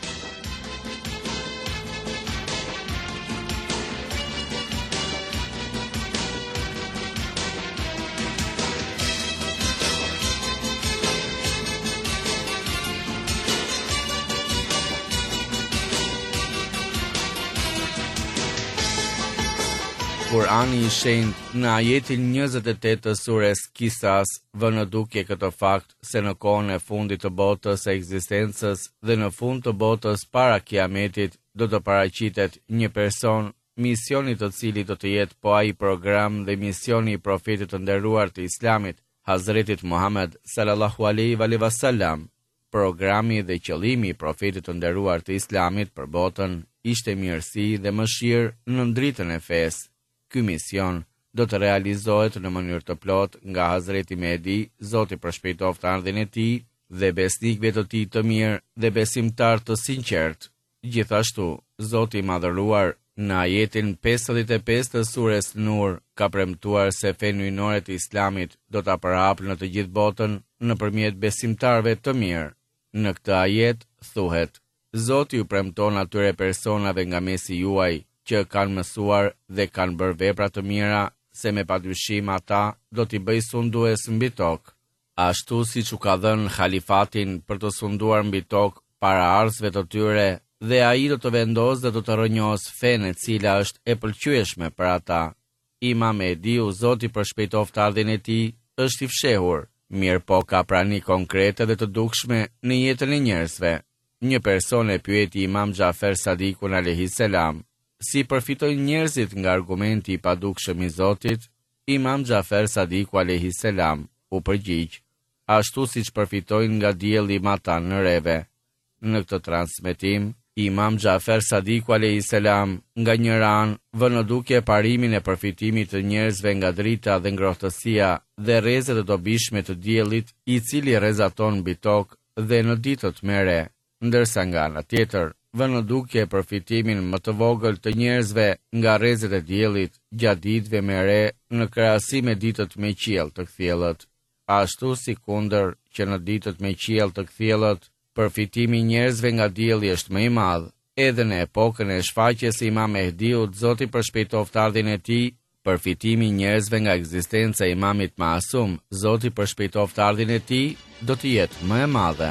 G: Kurani i shenjtë në ajetin njëzet e tetë të sures Kisas vë në dukje këtë fakt se në kohën e fundit të botës së ekzistencës dhe në fund të botës para kiametit do të paraqitet një person, misioni të cilit do të jetë po ai program dhe misioni i profetit të nderuar të Islamit, Hazretit Muhammed sallallahu alaihi wasallam. Programi dhe qëllimi i profetit të nderuar të Islamit për botën ishte mirësi dhe mëshirë në dritën e fesë. Ky mision do të realizohet në mënyrë të plot nga Hazreti Mehdi, Zoti përshpejtoft ardhin e tij, dhe besnikëve të tij të mirë dhe besimtar të sinqert. Gjithashtu, Zoti i Madhëruar në ajetin pesëdhjetë e pesë të sures Nur ka premtuar se fenë hyjnore të Islamit do ta përhapë në të gjithë botën nëpërmjet besimtarëve të mirë. Në këtë ajet thuhet: Zoti ju premton atyre personave nga mesi juaj që kanë mësuar dhe kanë bërë vepra të mira, se me padyshim ata do t'i bëj sundues mbi tokë. Ashtu siç u ka dhënë halifatin për të sunduar mbi tokë para ardhësve të tyre, dhe ai do të vendosë dhe do të rrënjosë fenë e cila është e pëlqyeshme për ata. Imam Mehdiu, Zoti përshpejtoft ardhin e tij, është i fshehur, mirë po ka prani konkrete dhe të dukshme në jetën e njerëzve. Një person e pyeti Imam Xhafer Sadikun alayhis salam: si përfitojnë njerëzit nga argumenti i padukshëm i Zotit? Imam Xhafer Sadiku alayhis salam u përgjigj: ashtu siç përfitojnë nga dielli matan në reve. Në këtë transmetim, Imam Xhafer Sadiku alayhis salam nga një anë vë në dukje parimin e përfitimit të njerëzve nga drita dhe ngrohtësia dhe rrezet e dobishme të diellit, i cili rrezaton mbi tokë dhe në ditët me re, ndërsa nga ana tjetër vë në dukje përfitimin më të vogël të njerëzve nga rrezet e diellit gjatë ditëve me re në krahasim me ditët me qiell të kthjellët. Ashtu si kundër që në ditët me qiell të kthjellët, përfitimi i njerëzve nga dielli është më i madh. Edhe në epokën e shfaqjes së Imam Mehdiut, Zoti përshpejtoft ardhin e tij, përfitimi i njerëzve nga ekzistenca e Imamit Masum, Zoti përshpejtoft ardhin e tij, do të jetë më e madhe.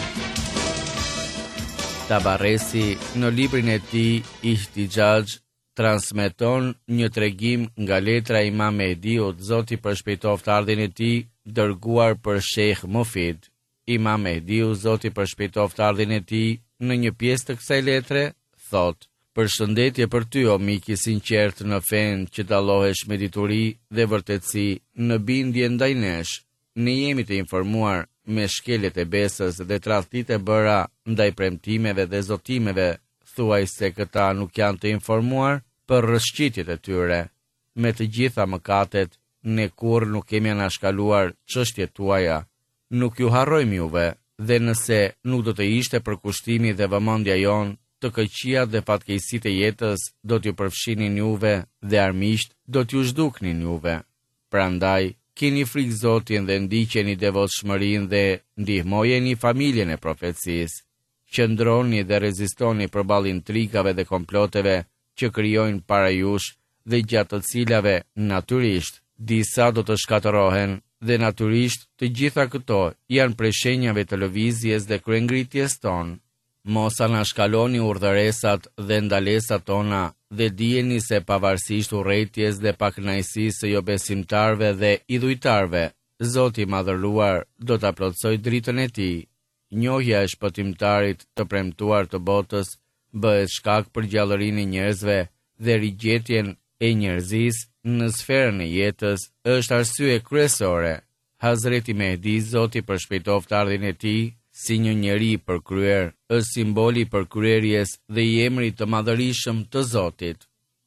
G: Tabaresi në librin e tij Ihtijaj transmeton një tregim nga letra e Imam Mehdiut, Zoti përshpejtoft ardhin e tij, dërguar për Sheikh Mufid. Imam Mehdiu, Zoti përshpejtoft ardhin e tij, në një pjesë të kësaj letre thot: "Përshëndetje për ty, o mik i sinqert në fen, që dallohesh me dituri dhe vërtetësi në bindje ndaj nesh. Ne jemi të informuar me shkelet e besës dhe tradhtit e bëra ndaj premtimeve dhe zotimeve, thuaj se këta nuk janë të informuar për rrëshqitjet e tyre. Me të gjitha mëkatet, ne kur nuk kemi anashkaluar çështjet tuaja. Nuk ju harrojmë juve, dhe nëse nuk do të ishte për kushtimi dhe vëmendja jon, të këqijat dhe fatkeqësitë e jetës do t'ju përfshinin juve dhe armiqt do t'ju zhduknin juve. Prandaj, keni frikë Zotin dhe ndiqeni devotshmërinë dhe ndihmojeni familjen e profecisë. Qëndroni dhe rezistoni përballë intrigave dhe komploteve që krijojnë para jush dhe gjatë të cilave, natyrisht, disa do të shkatërohen dhe natyrisht të gjitha këto janë prej shenjave të lëvizjes dhe kryengritjes tonë. Mos anashkaloni urdhëresat dhe ndalesat tona dhe dijeni se pavarësisht urrëties dhe pakënaqësisë së jo besimtarve dhe idhujtarve, Zoti i Madhëruar do ta plotësojë dritën e tij. Njohja e shpëtimtarit të premtuar të botës bëhet shkak për gjallërinë e njerëzve dhe rigjetjen e njerëzisë në sferën e jetës është arsye kryesore. Hazreti Mehdi, Zoti përshpejtoft ardhin e tij, si një njeri i përkryer, është simboli i përkryerjes dhe i emrit të madhërisëm të Zotit.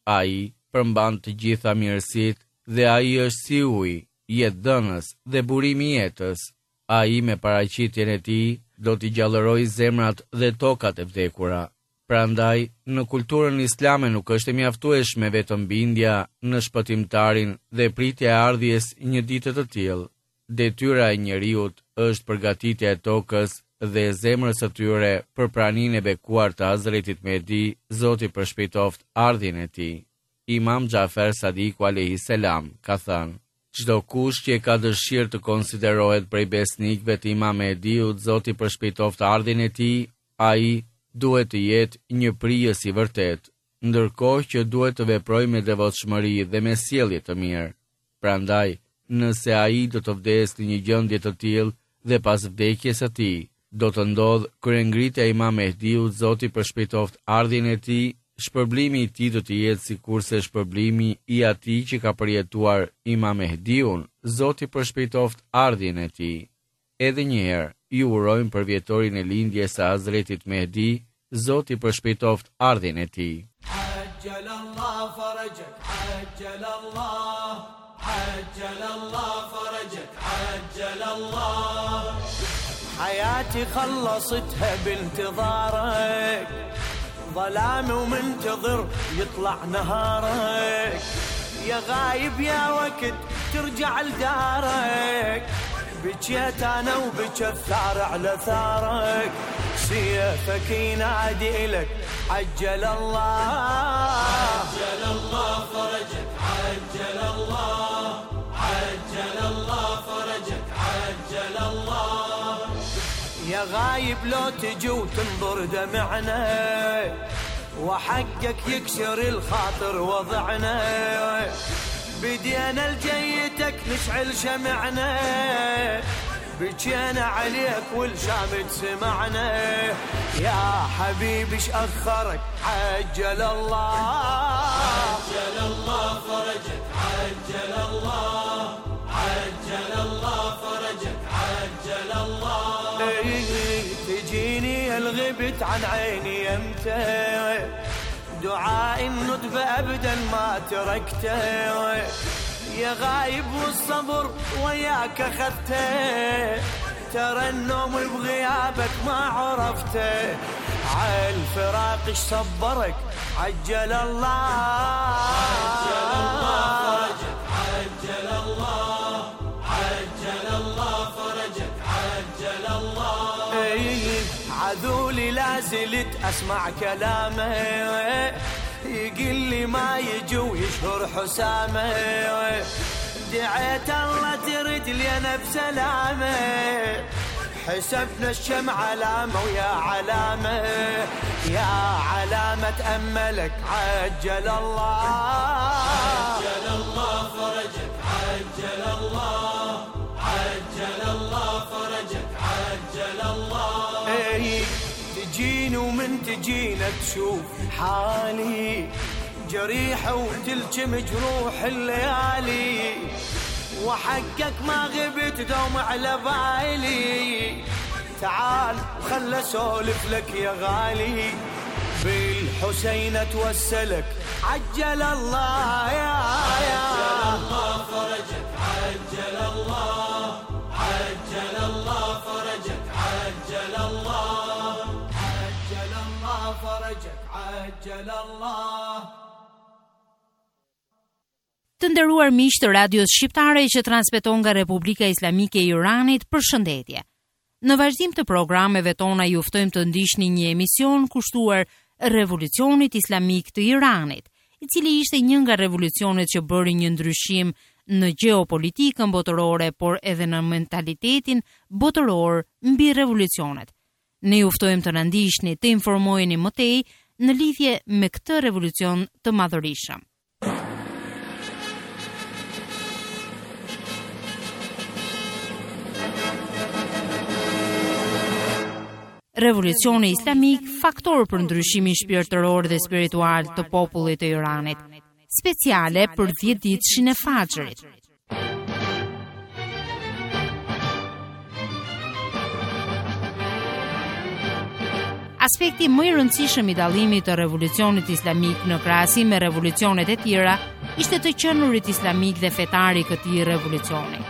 G: Ai përmban të gjitha mirësitë dhe ai është si uji, jetëdhënës dhe burimi i jetës. Ai me paraqitjen e tij do t'i gjallërojë zemrat dhe tokat e vdekura. Prandaj, në kulturën islame nuk është e mjaftueshme vetëm bindja në shpëtimtarin dhe pritja e ardhjes një dite të tillë. Detyra e njeriut është përgatitja e tokës dhe e zemrës së tyre për praninë e bekuar të Hazretit Mehdi, Zoti përshpejtoft ardhin e tij. Imam Xhafer Sadiku alayhi salam ka thënë: "Çdo kush që ka dëshirë të konsiderohet prej besnikëve të Imam Mehdiut, Zoti përshpejtoft ardhin e tij, ai duhet të jetë një prijës i vërtet, ndërkohë që duhet të veprojë me devotshmëri dhe me sjellje të mirë. Prandaj, nëse ai do të vdesë në një gjendje të tillë dhe pas vdekjes së tij, do të ndodhë kryengritja e Imam Mehdiut, Zoti përshpejtoft ardhin e tij, shpërblimi i tij do të jetë sikurse shpërblimi i atij që ka përjetuar Imam Mehdiun, Zoti përshpejtoft ardhin e tij." Edhe një herë, ju urojmë për vjetorin e lindjes së Hazretit Mehdi, Zoti përshpejtoft ardhin e tij.
C: Ajjalallah farajak, ajjalallah, ajjalallah farajak, ajjalallah. حياتي خلصتها بانتظارك، ظلامي ومنتظر يطلع نهارك، يا غايب يا وقت ترجع لدارك، بجيت انا وبجى الثار على ثارك، سيفك ينادي لك عجل الله، عجل الله فرجك، عجل الله، عجل الله فرجك، عجل الله. يا غايب لو تجي وتنظر دمعنا، وحقك يكسر الخاطر وضعنا، بدينا لجيتك نشعل شمعنا، بجينا عليك والشامت سمعنا، يا حبيبي ايش اخرك عجل الله، عجل الله فرجك، عجل الله، عجل الله فرجك، عجل الله. تجيني الغبت عن عيني يمتى، دعاء الندب ابدا ما تركته، يا غايب والصبر وياك اخذته، ترى النوم بغيابك ما عرفته، عالفراق ايش صبرك عجل الله، عجل الله فرجك، عجل الله، عجل الله فرجك، عجل الله. عذولي لا زلت اسمع كلامه، يقول لي ما يجي ويشهر حسامه، دعيت الله ترد لي انا بسلامه، حسبنا الشمع علامة ويا علامة يا علامة أملك عجل الله عجل الله فرجك عجل الله عجل الله فرجك عجل الله اي تجيني ومن تجينا تشوف حالي جريحة وتلجم جروح الليالي وحقك ما غبت دوم على بالي تعال خل اسولف لك يا غالي بالحسين اتوسلك عجل الله يا يا عجل الله فرجك عجل الله عجل الله فرجك عجل الله عجل الله فرجك عجل الله.
E: Të nderuar miq të radios shqiptare që transmeton nga Republika Islamike e Iranit, përshëndetje. Në vazhdim të programeve tona ju ftojmë të ndiqni një emision kushtuar Revolucionit Islamik të Iranit, i cili ishte një nga revolucionet që bëri një ndryshim në gjeopolitikën botërore, por edhe në mentalitetin botëror mbi revolucionet. Ne ju ftojmë të na ndiqni, të informoheni më tej në lidhje me këtë revolucion të madhërisëm. Revolucioni Islamik, faktor për ndryshimin shpirtëror dhe spiritual të popullit të Iranit, speciale për dhjetë ditëshin e Fajrit. Aspekti më i rëndësishëm i dallimit të revolucionit islamik në krahasim me revolucionet e tjera ishte të qenurit islamik dhe fetar i këtij revolucioni.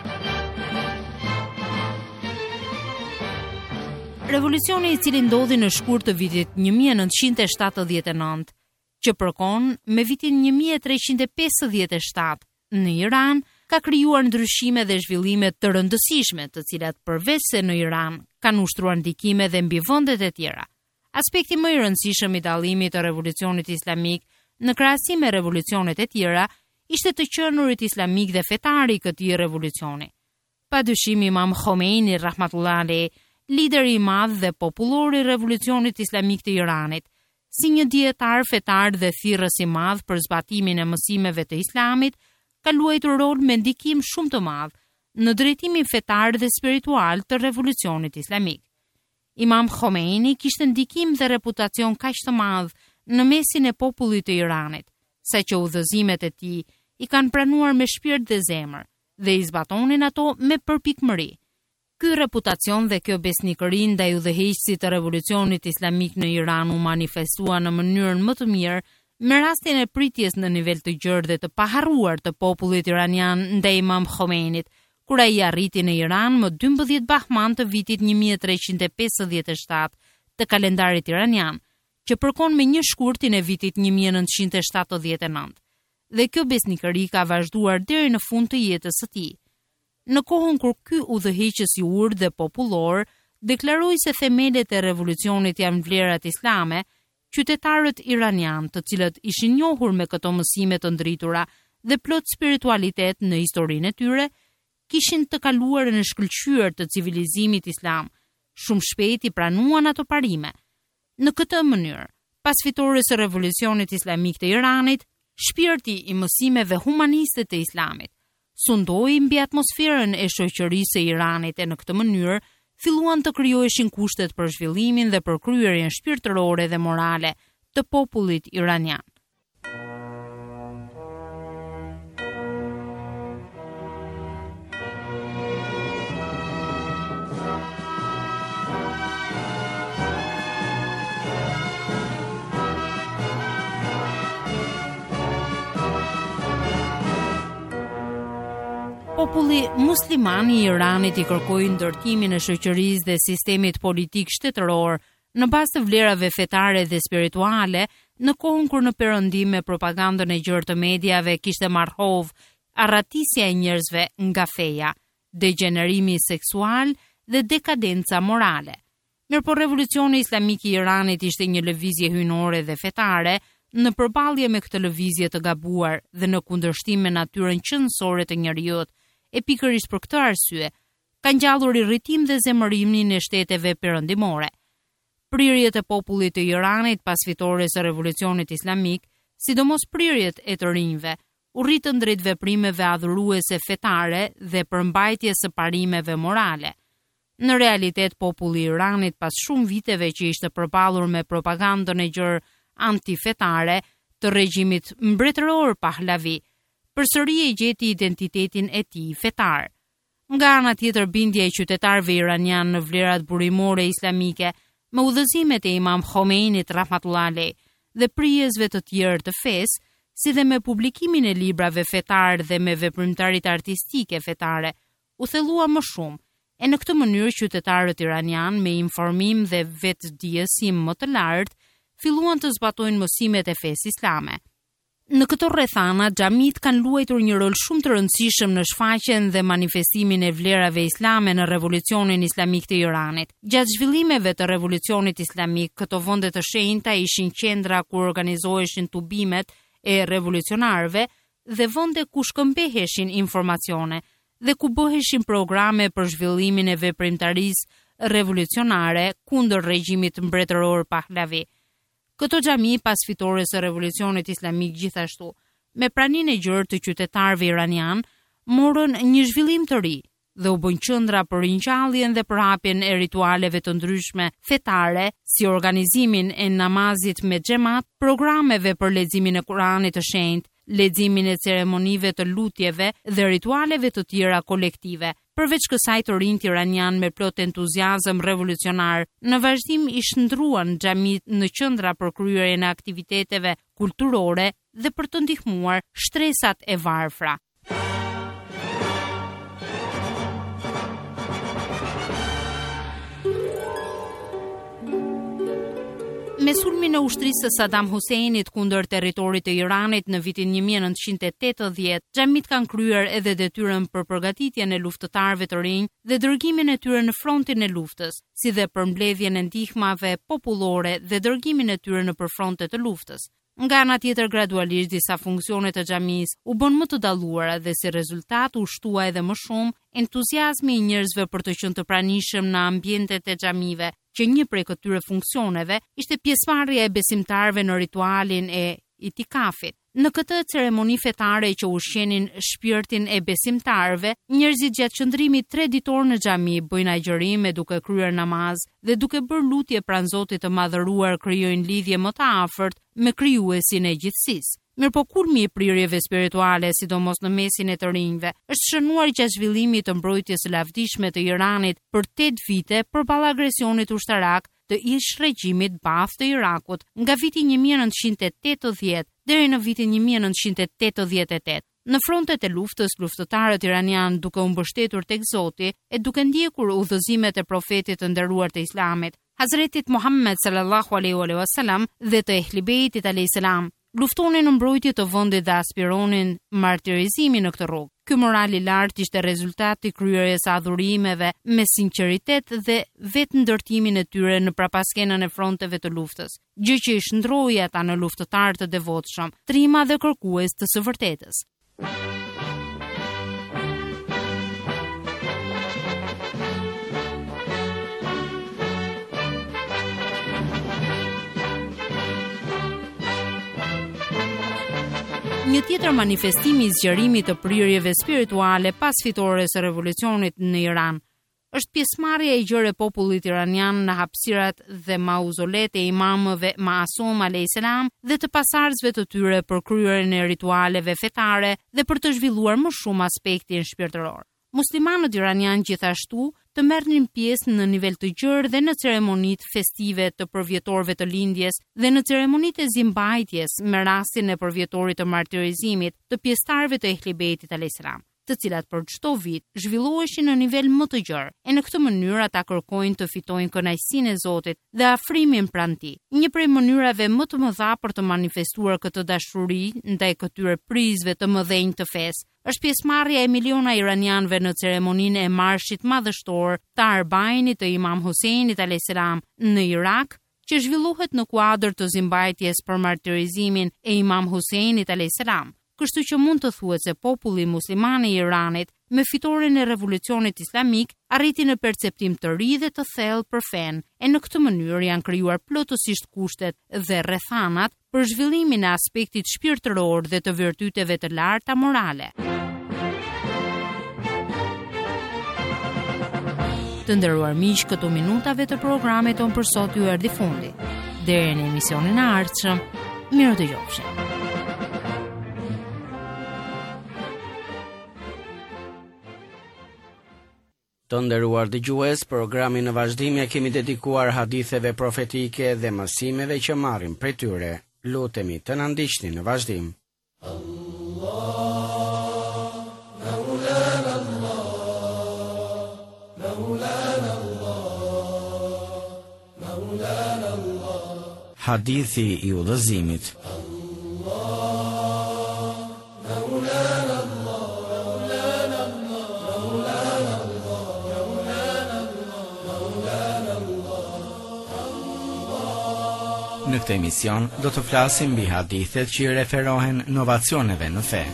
E: Revolucioni i cili ndodhi në shkurt të vitit një mijë e nëntëqind e shtatëdhjetë e nëntë, që përkon me vitin një mijë e treqind e pesëdhjetë e shtatë në Iran, ka krijuar ndryshime dhe zhvillime të rëndësishme, të cilat përveç se në Iran kanë ushtruar ndikime dhe mbi vendet e tjera. Aspekti më i rëndësishëm i dallimit të revolucionit islamik në krahasim me revolucionet e tjera ishte të qenurit islamik dhe fetari i këtij revolucioni. Padyshim Imam Khomeini rahmatullah alejh, lideri i madh dhe popullor i revolucionit islamik të Iranit, si një dietar fetar dhe thirrës i madh për zbatimin e mësimeve të Islamit, ka luajtur rol me ndikim shumë të madh në drejtimin fetar dhe spiritual të revolucionit islamik. Imam Khomeini kishte ndikim dhe reputacion kaq të madh në mesin e popullit të Iranit, saqë udhëzimet e tij i kanë pranuar me shpirt dhe zemër dhe i zbatonin ato me përpikmëri. Ky reputacion dhe kjo besnikëri ndaj udhëheqësit të revolucionit islamik në Iran u manifestua në mënyrën më të mirë me rastin e pritjes në nivel të gjerë dhe të paharruar të popullit iranian ndaj Imam Khomeinit, kur ai arriti në Iran më dymbëdhjetë bahman të vitit një mijë e treqind e pesëdhjetë e shtatë të kalendarit iranian, që përkon me një shkurtin e vitit një mijë e nëntëqind e shtatëdhjetë e nëntë. Dhe kjo besnikëri ka vazhduar deri në fund të jetës së tij. Në kohën kur ky udhëheqës i urtë dhe popullor deklaroi se themelet e revolucionit janë vlerat islame, qytetarët iranian, të cilët ishin njohur me këto mësime të ndritura dhe plot spiritualitet në historinë e tyre, kishin të kaluar në shkëlqyer të civilizimit islam, shumë shpejt i pranuan ato parime. Në këtë mënyrë, pas fitores së revolucionit islamik të Iranit, shpirti i mësimeve humaniste të islamit sundoi mbi atmosferën e shoqërisë së Iranit e në këtë mënyrë filluan të krijoheshin kushtet për zhvillimin dhe përkryerjen shpirtërore dhe morale të popullit iranian. Populli musliman i Iranit i kërkoi ndërtimin e shoqërisë dhe sistemit politik shtetëror në bazë të vlerave fetare dhe spirituale, në kohën kur në perëndim me propagandën e gjerë të mediave kishte marrë hov arratisja e njerëzve nga feja, degenerimi seksual dhe dekadenca morale. Mirëpo revolucioni islamik i Iranit ishte një lëvizje hyjnore dhe fetare në përballje me këtë lëvizje të gabuar dhe në kundërshtim me natyrën qëndësore të njerëzit. E pikërisht për këtë arsye, ka ngjallur irritim dhe zemërimin e shteteve perëndimore. Prirjet e popullit të Iranit pas fitores së revolucionit islamik, sidomos prirjet e të rinjve, u rritën drejt veprimeve adhuruese fetare dhe përmbajtjes së parimeve morale. Në realitet, populli i Iranit pas shumë viteve që ishte përballur me propagandën e gjerë antifetare të regjimit mbretëror Pahlavi, përsëri e gjeti identitetin e tij fetar. Nga ana tjetër, bindja e qytetarëve iranian në vlerat burimore islamike, me udhëzimet e Imam Khomeinit rahmatullah alej dhe prijesve të tjerë të fesë, si dhe me publikimin e librave fetar dhe me veprimtarit artistike fetare, u thellua më shumë. E në këtë mënyrë qytetarët iranian me informim dhe vetëdijësim më të lartë filluan të zbatojnë mësimet e fesë islame. Në këto rrethana, xhamit kanë luajtur një rol shumë të rëndësishëm në shfaqjen dhe manifestimin e vlerave islame në revolucionin islamik të Iranit. Gjatë zhvillimeve të revolucionit islamik, këto vende të shenjta ishin qendra ku organizoheshin tubimet e revolucionarëve dhe vende ku shkëmbeheshin informacione dhe ku bëheshin programe për zhvillimin e veprimtarisë revolucionare kundër regjimit mbretëror Pahlavi. Këto xhami pas fitores së revolucionit islamik gjithashtu, me praninë e gjerë të qytetarëve iranian, morën një zhvillim të ri dhe u bën qendra për ringjalljen dhe përhapjen e ritualeve të ndryshme fetare, si organizimin e namazit me xhamat, programeve për leximin e Kuranit të shenjtë, leximin e ceremonive të lutjeve dhe ritualeve të tjera kolektive. Përveç kësaj, të rinjt iranian me plot entuziazëm revolucionar, në vazhdim i shndruan xhamit në qendra për kryerjen e aktiviteteve kulturore dhe për të ndihmuar shtresat e varfra. Me sulmin e ushtrisë së Saddam Huseinit kundër territorit të Iranit në vitin një mijë e nëntëqind e tetëdhjetë, xhamit kanë kryer edhe detyrën për përgatitjen e luftëtarëve të rinj dhe dërgimin e tyre në frontin e luftës, si dhe për mbledhjen e ndihmave popullore dhe dërgimin e tyre nëpër fronte të luftës. Nga ana tjetër, gradualisht disa funksione të xhamisë u bën më të dalluara dhe si rezultat u shtua edhe më shumë entuziazmi i njerëzve për të qenë të pranishëm në ambientet e xhamive, që një prej këtyre funksioneve ishte pjesëmarrja e besimtarëve në ritualin e itikafit. Në këtë ceremoni fetare që ushqenin shpirtin e besimtarëve, njerëzit gjatë qëndrimit tre ditor në xhami bëjnë agjërime duke kryer namaz dhe duke bërë lutje pranë Zotit të Madhëruar, krijojnë lidhje më të afërt me krijuesin e gjithësisë. Mirpo kulmi i prirjeve spirituale, sidomos në mesin e të rinjve, është shënuar gjatë zhvillimit të mbrojtjes së lavdishme të Iranit për tetë vite përballë agresionit ushtarak të ish regjimit Baath të Irakut nga viti një mijë e nëntëqind e tetëdhjetë deri në vitin një mijë e nëntëqind e tetëdhjetë e tetë. Në frontet e luftës, luftëtarët iranian duke u mbështetur tek Zoti e duke ndjekur udhëzimet e profetit të nderuar të Islamit, Hazretit Muhammed sallallahu alaihi wasallam dhe të Ehlibeitit alayhis salam, luftonin në mbrojtje të vendit dhe aspironin martirizimin në këtë rrugë. Ky moral i lartë ishte rezultat i kryerjes së adhurimeve me sinqeritet dhe vetë ndërtimin e tyre në prapaskenën e fronteve të luftës, gjë që i shndroi ata në luftëtar të devotshëm, trima dhe kërkues të së vërtetës. Një tjetër manifestim i zgjerimit të prirjeve spirituale pas fitores së revolucionit në Iran është pjesëmarrja e gjerë e popullit iranian në hapësirat dhe mauzolet e imamëve Masum alayhis salam dhe të pasardhësve të tyre për kryerjen e ritualeve fetare dhe për të zhvilluar më shumë aspektin shpirtëror. Muslimanët iranian gjithashtu të merrnin pjesë në nivel të gjerë dhe në ceremonitë festive të përvjetorëve të lindjes dhe në ceremonitë e zimbajtjes me rastin e përvjetorit të martirizimit të pjesëtarëve të Ehlibeitit alayhis salam, të cilat për çdo vit zhvilloheshin në nivel më të gjerë. E në këtë mënyrë ata kërkojnë të fitojnë kënaqësinë e Zotit dhe afrimin pranë Tij. Një prej mënyrave më të mëdha për të manifestuar këtë dashuri ndaj këtyre prizve të mëdhenj të fesë është pjesëmarrja e miliona iranianëve në ceremoninë e marshit madhështor të Arbainit të Imam Huseinit alayhis salam në Irak, që zhvillohet në kuadër të zimbajtjes për martirizimin e Imam Huseinit alayhis salam. Kështu që mund të thuhet se populli musliman i Iranit me fitoren e revolucionit islamik, arriti në perceptim të ri dhe të thellë për fen, e në këtë mënyrë janë krijuar plotësisht kushtet dhe rrethanat për zhvillimin e aspektit shpirtëror dhe të virtyteve të larta morale. Të nderuar miq, këto minutave të programit ton për sot ju erdhi fundi. Deri në emisionin e ardhshëm, mirë dëgjofshim.
I: Të nderuar dëgjues, programin në vazhdim ja kemi dedikuar haditheve profetike dhe mësimeve që marrim prej tyre. Lutemi të na ndiqni në vazhdim. Hadithi i udhëzimit. Në këtë emision do të flasim mbi hadithet që i referohen novacioneve në fe.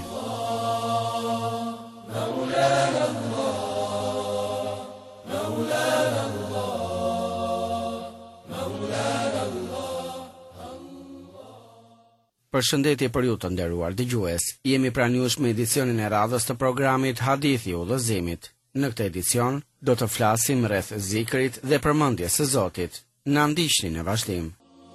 I: Përshëndetje për ju të nderuar dëgjues. Jemi pranë jush me edicionin e radhës të programit Hadithi i udhëzimit. Në këtë edicion do të flasim rreth zikrit dhe përmendjes së Zotit. Na ndiqni në vazhdim.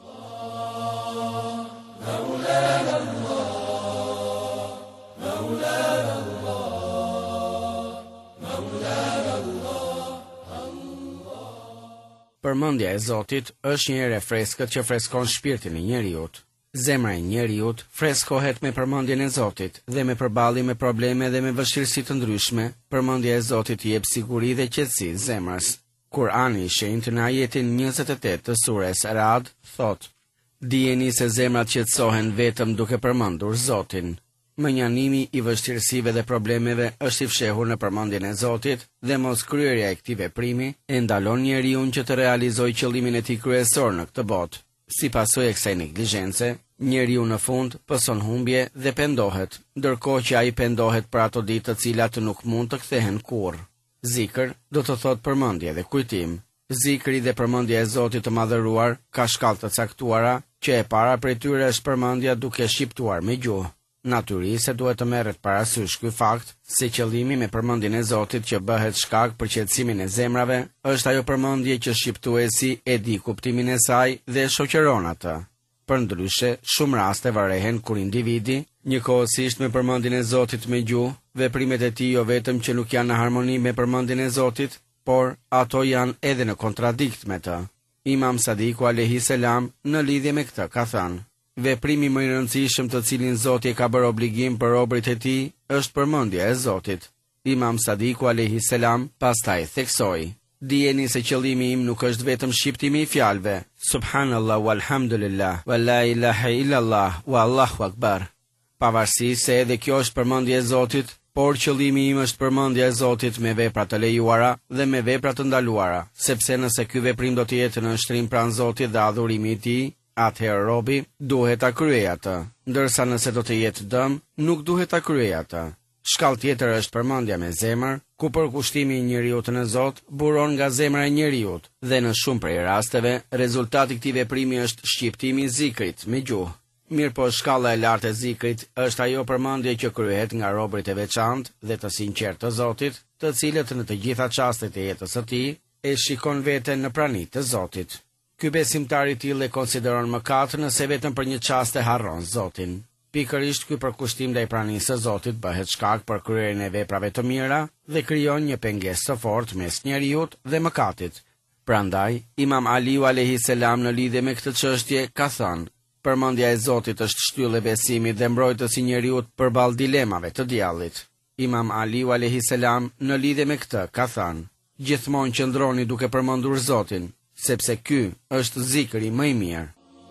I: Përmendja e Zotit është një erë freskët që freskon shpirtin e njeriut. Zemra e njeriut freskohet me përmendjen e Zotit dhe me përballje me probleme dhe me vështirësi të ndryshme. Përmendja e Zotit jep siguri dhe qetësi zemrës. Kurani i shenjtë në ajetin njëzet e tetë të sures Ra'd thotë: Dijeni se zemrat qetësohen vetëm duke përmendur Zotin. Mënjanimi i vështirësive dhe problemeve është i fshehur në përmendjen e Zotit dhe mos kryerja e këtij veprimi e ndalon njeriu që të realizojë qëllimin e tij kryesor në këtë botë. Si pasojë e kësaj neglizhence, njeriu në fund pëson humbje dhe pendohet, ndërkohë që ai pendohet për ato ditë të cilat nuk mund të kthehen kurrë. Zikr do të thotë përmendje dhe kujtim. Zikri dhe përmendja e Zotit të madhëruar ka shkallë të caktuara, që e para prej tyre është përmendja duke shqiptuar me gjuhë. Natyrisht duhet të merret parasysh ky fakt se qëllimi me përmendjen e Zotit që bëhet shkak për qetësimin e zemrave është ajo përmendje që shqiptuesi e di kuptimin e saj dhe shoqëron atë. Përndryshe, shumë raste varehen kur individi, njëkohësisht me përmendjen e Zotit me gjuhë, veprimet e tij jo vetëm që nuk janë në harmoni me përmendjen e Zotit, por ato janë edhe në kontradikt me të. Imam Sadiku alayhi salam në lidhje me këtë ka thënë: Veprimi më i rëndësishëm të cilin Zoti e ka bërë obligim për robërit e tij është përmendja e Zotit. Imam Sadiku alayhi salam pastaj theksoi: Dijeni se qëllimi im nuk është vetëm shqiptimi i fjalëve Subhanallah walhamdulillah wa la ilaha illallah wa Allahu akbar. Pavarësisht se edhe kjo është përmendja e Zotit, por qëllimi im është përmendja e Zotit me vepra të lejuara dhe me vepra të ndaluara, sepse nëse ky veprim do të jetë në shtrim pranë Zotit dhe adhurimi i tij, atëherë robi duhet ta kryejë atë, ndërsa nëse do të jetë dëm, nuk duhet ta kryejë atë. Shkallë tjetër është përmendja me zemër, ku përkushtimi i njeriut në Zot buron nga zemra e njeriut, dhe në shumë prej rasteve, rezultati i këtij veprimi është shqiptimi i zikrit me gjuhë. Mirë po shkalla e lartë e zikrit është ajo përmendje që kryhet nga robërit e veçantë dhe të sinqertë të Zotit, të cilët në të gjitha çastet e jetës së tij e shikon veten në praninë të Zotit. Ky besimtar i tillë e konsideron mëkat nëse vetëm për një çast e harron Zotin. Pikërisht ky përkushtim ndaj pranisë së Zotit bëhet shkak për kryerjen e veprave të mira dhe krijon një pengesë të fortë mes njeriut dhe mëkatit. Prandaj, Imam Aliu alayhi salam në lidhje me këtë çështje ka thënë: Përmendja e Zotit është shtyllë e besimit dhe mbrojtës i njeriut përballë dilemave të djallit. Imam Aliu alayhi salam në lidhje me këtë ka thënë: Gjithmonë qëndroni duke përmendur Zotin, sepse ky është zikri më i mirë.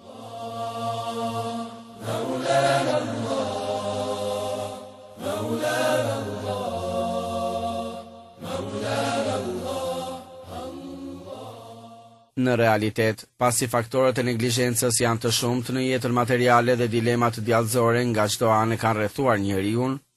I: Në realitet, pasi faktorët e neglizhencës janë të shumtë në jetën materiale dhe dilemat djallëzore nga çdo anë kanë rrethuar njeriun,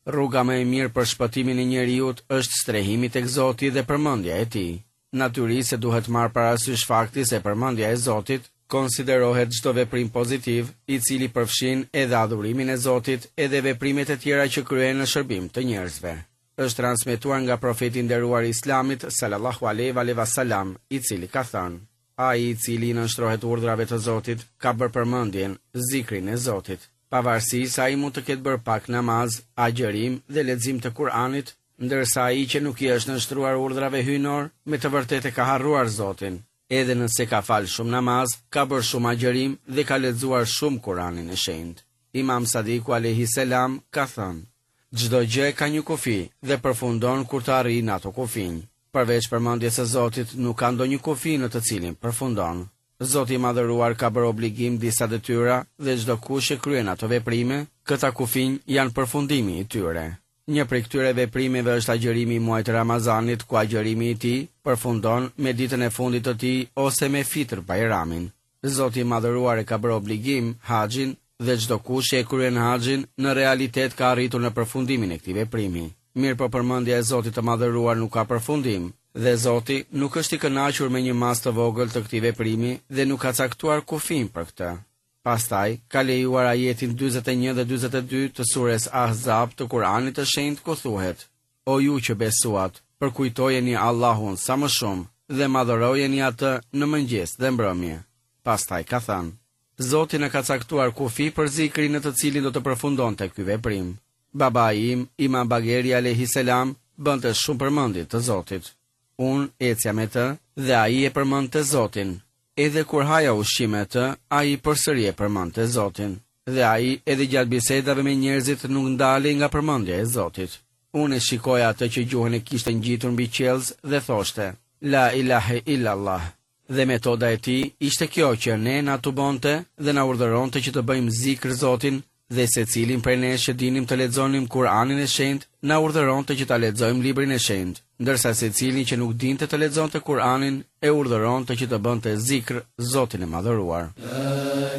I: Rruga më e mirë për shpëtimin e njeriut është strehimi tek Zoti dhe përmendja e tij. Natyrisht se duhet marrë parasysh fakti se përmendja e Zotit konsiderohet çdo veprim pozitiv, i cili përfshin edhe adhurimin e Zotit edhe veprimet e tjera që kryhen në shërbim të njerëzve. Është transmetuar nga profeti i nderuar i Islamit sallallahu alaihi wasallam, i cili ka thënë: ai i cili i nënshtrohet urdhrave të Zotit ka bërë përmendjen, zikrin e Zotit. Pavarësisht se ai mund të ketë bërë pak namaz, agjërim dhe lexim të Kuranit, ndërsa ai që nuk i është nënshtruar urdhrave hyjnor, me të vërtetë ka harruar Zotin. Edhe nëse ka falë shumë namaz, ka bërë shumë agjërim dhe ka lexuar shumë Kuranin e shenjtë. Imam Sadiku alayhi salam ka thënë: çdo gjë ka një kufi dhe përfundon kur të arrijë ato kufinj. Përveç përmendjes së Zotit nuk ka ndonjë kufi në të cilin përfundon. Zoti i Madhëruar ka bërë obligim disa detyra dhe çdo kush që kryen ato veprime, këta kufinj janë përfundimi i tyre. Një prej këtyre veprimeve është agjërimi i muajit Ramazanit, ku agjërimi i tij përfundon me ditën e fundit të tij ose me Fitr Bajramin. Zoti i Madhëruar e ka bërë obligim haxhin dhe çdo kush që e kryen haxhin në realitet ka arritur në përfundimin e këtij veprimi. Mirë, po përmendja e Zotit të Madhëruar nuk ka përfundim dhe Zoti nuk është i kënaqur me një mas të vogël të këtij veprimi dhe nuk ka caktuar kufin për këtë. Pastaj ka lejuar ajetin dyzet e një dhe dyzet e dy të sures Ahzab të Kuranit të shenjtë, ku thuhet: o ju që besuat, përkujtojeni Allahun sa më shumë dhe madhërojeni atë në mëngjes dhe mbrëmje. Pastaj ka thënë: Zoti na ka caktuar kufi për zikrin në të cilin do të përfundonte ky veprim. Babai im, Imam Bageri alayhi salam, bënte shumë përmendje të Zotit. Unë ecja me të dhe ai e përmendte Zotin. Edhe kur haja ushqim me të, ai përsëri e përmendte Zotin. Dhe ai edhe gjatë bisedave me njerëzit nuk ndalej nga përmendja e Zotit. Unë e shikoja atë që gjuhën e kishte ngjitur mbi qelz dhe thoshte: La ilahe illallah. Dhe metoda e tij ishte kjo që ne na tubonte dhe na urdhëronte që të bëjmë zikr Zotin, dhe secilin prej nesh që dinim të lexonim Kur'anin e shenjtë, na urdhëronte që ta lexojmë librin e shenjtë, ndërsa secili që nuk dinte të lexonte Kur'anin e urdhëronte që të bënte zikr Zotin e Madhëruar. La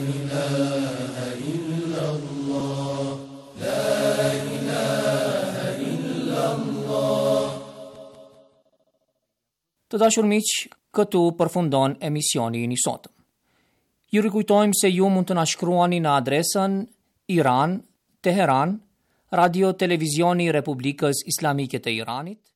I: ilaha illallah, la ilaha illallah.
A: Të dashur miq, këtu përfundon emisioni i sotëm. Ju rikujtojmë se ju mund të na shkruani në adresën Iran, Teheran, Radio Televizioni Republikës Islamike të Iranit,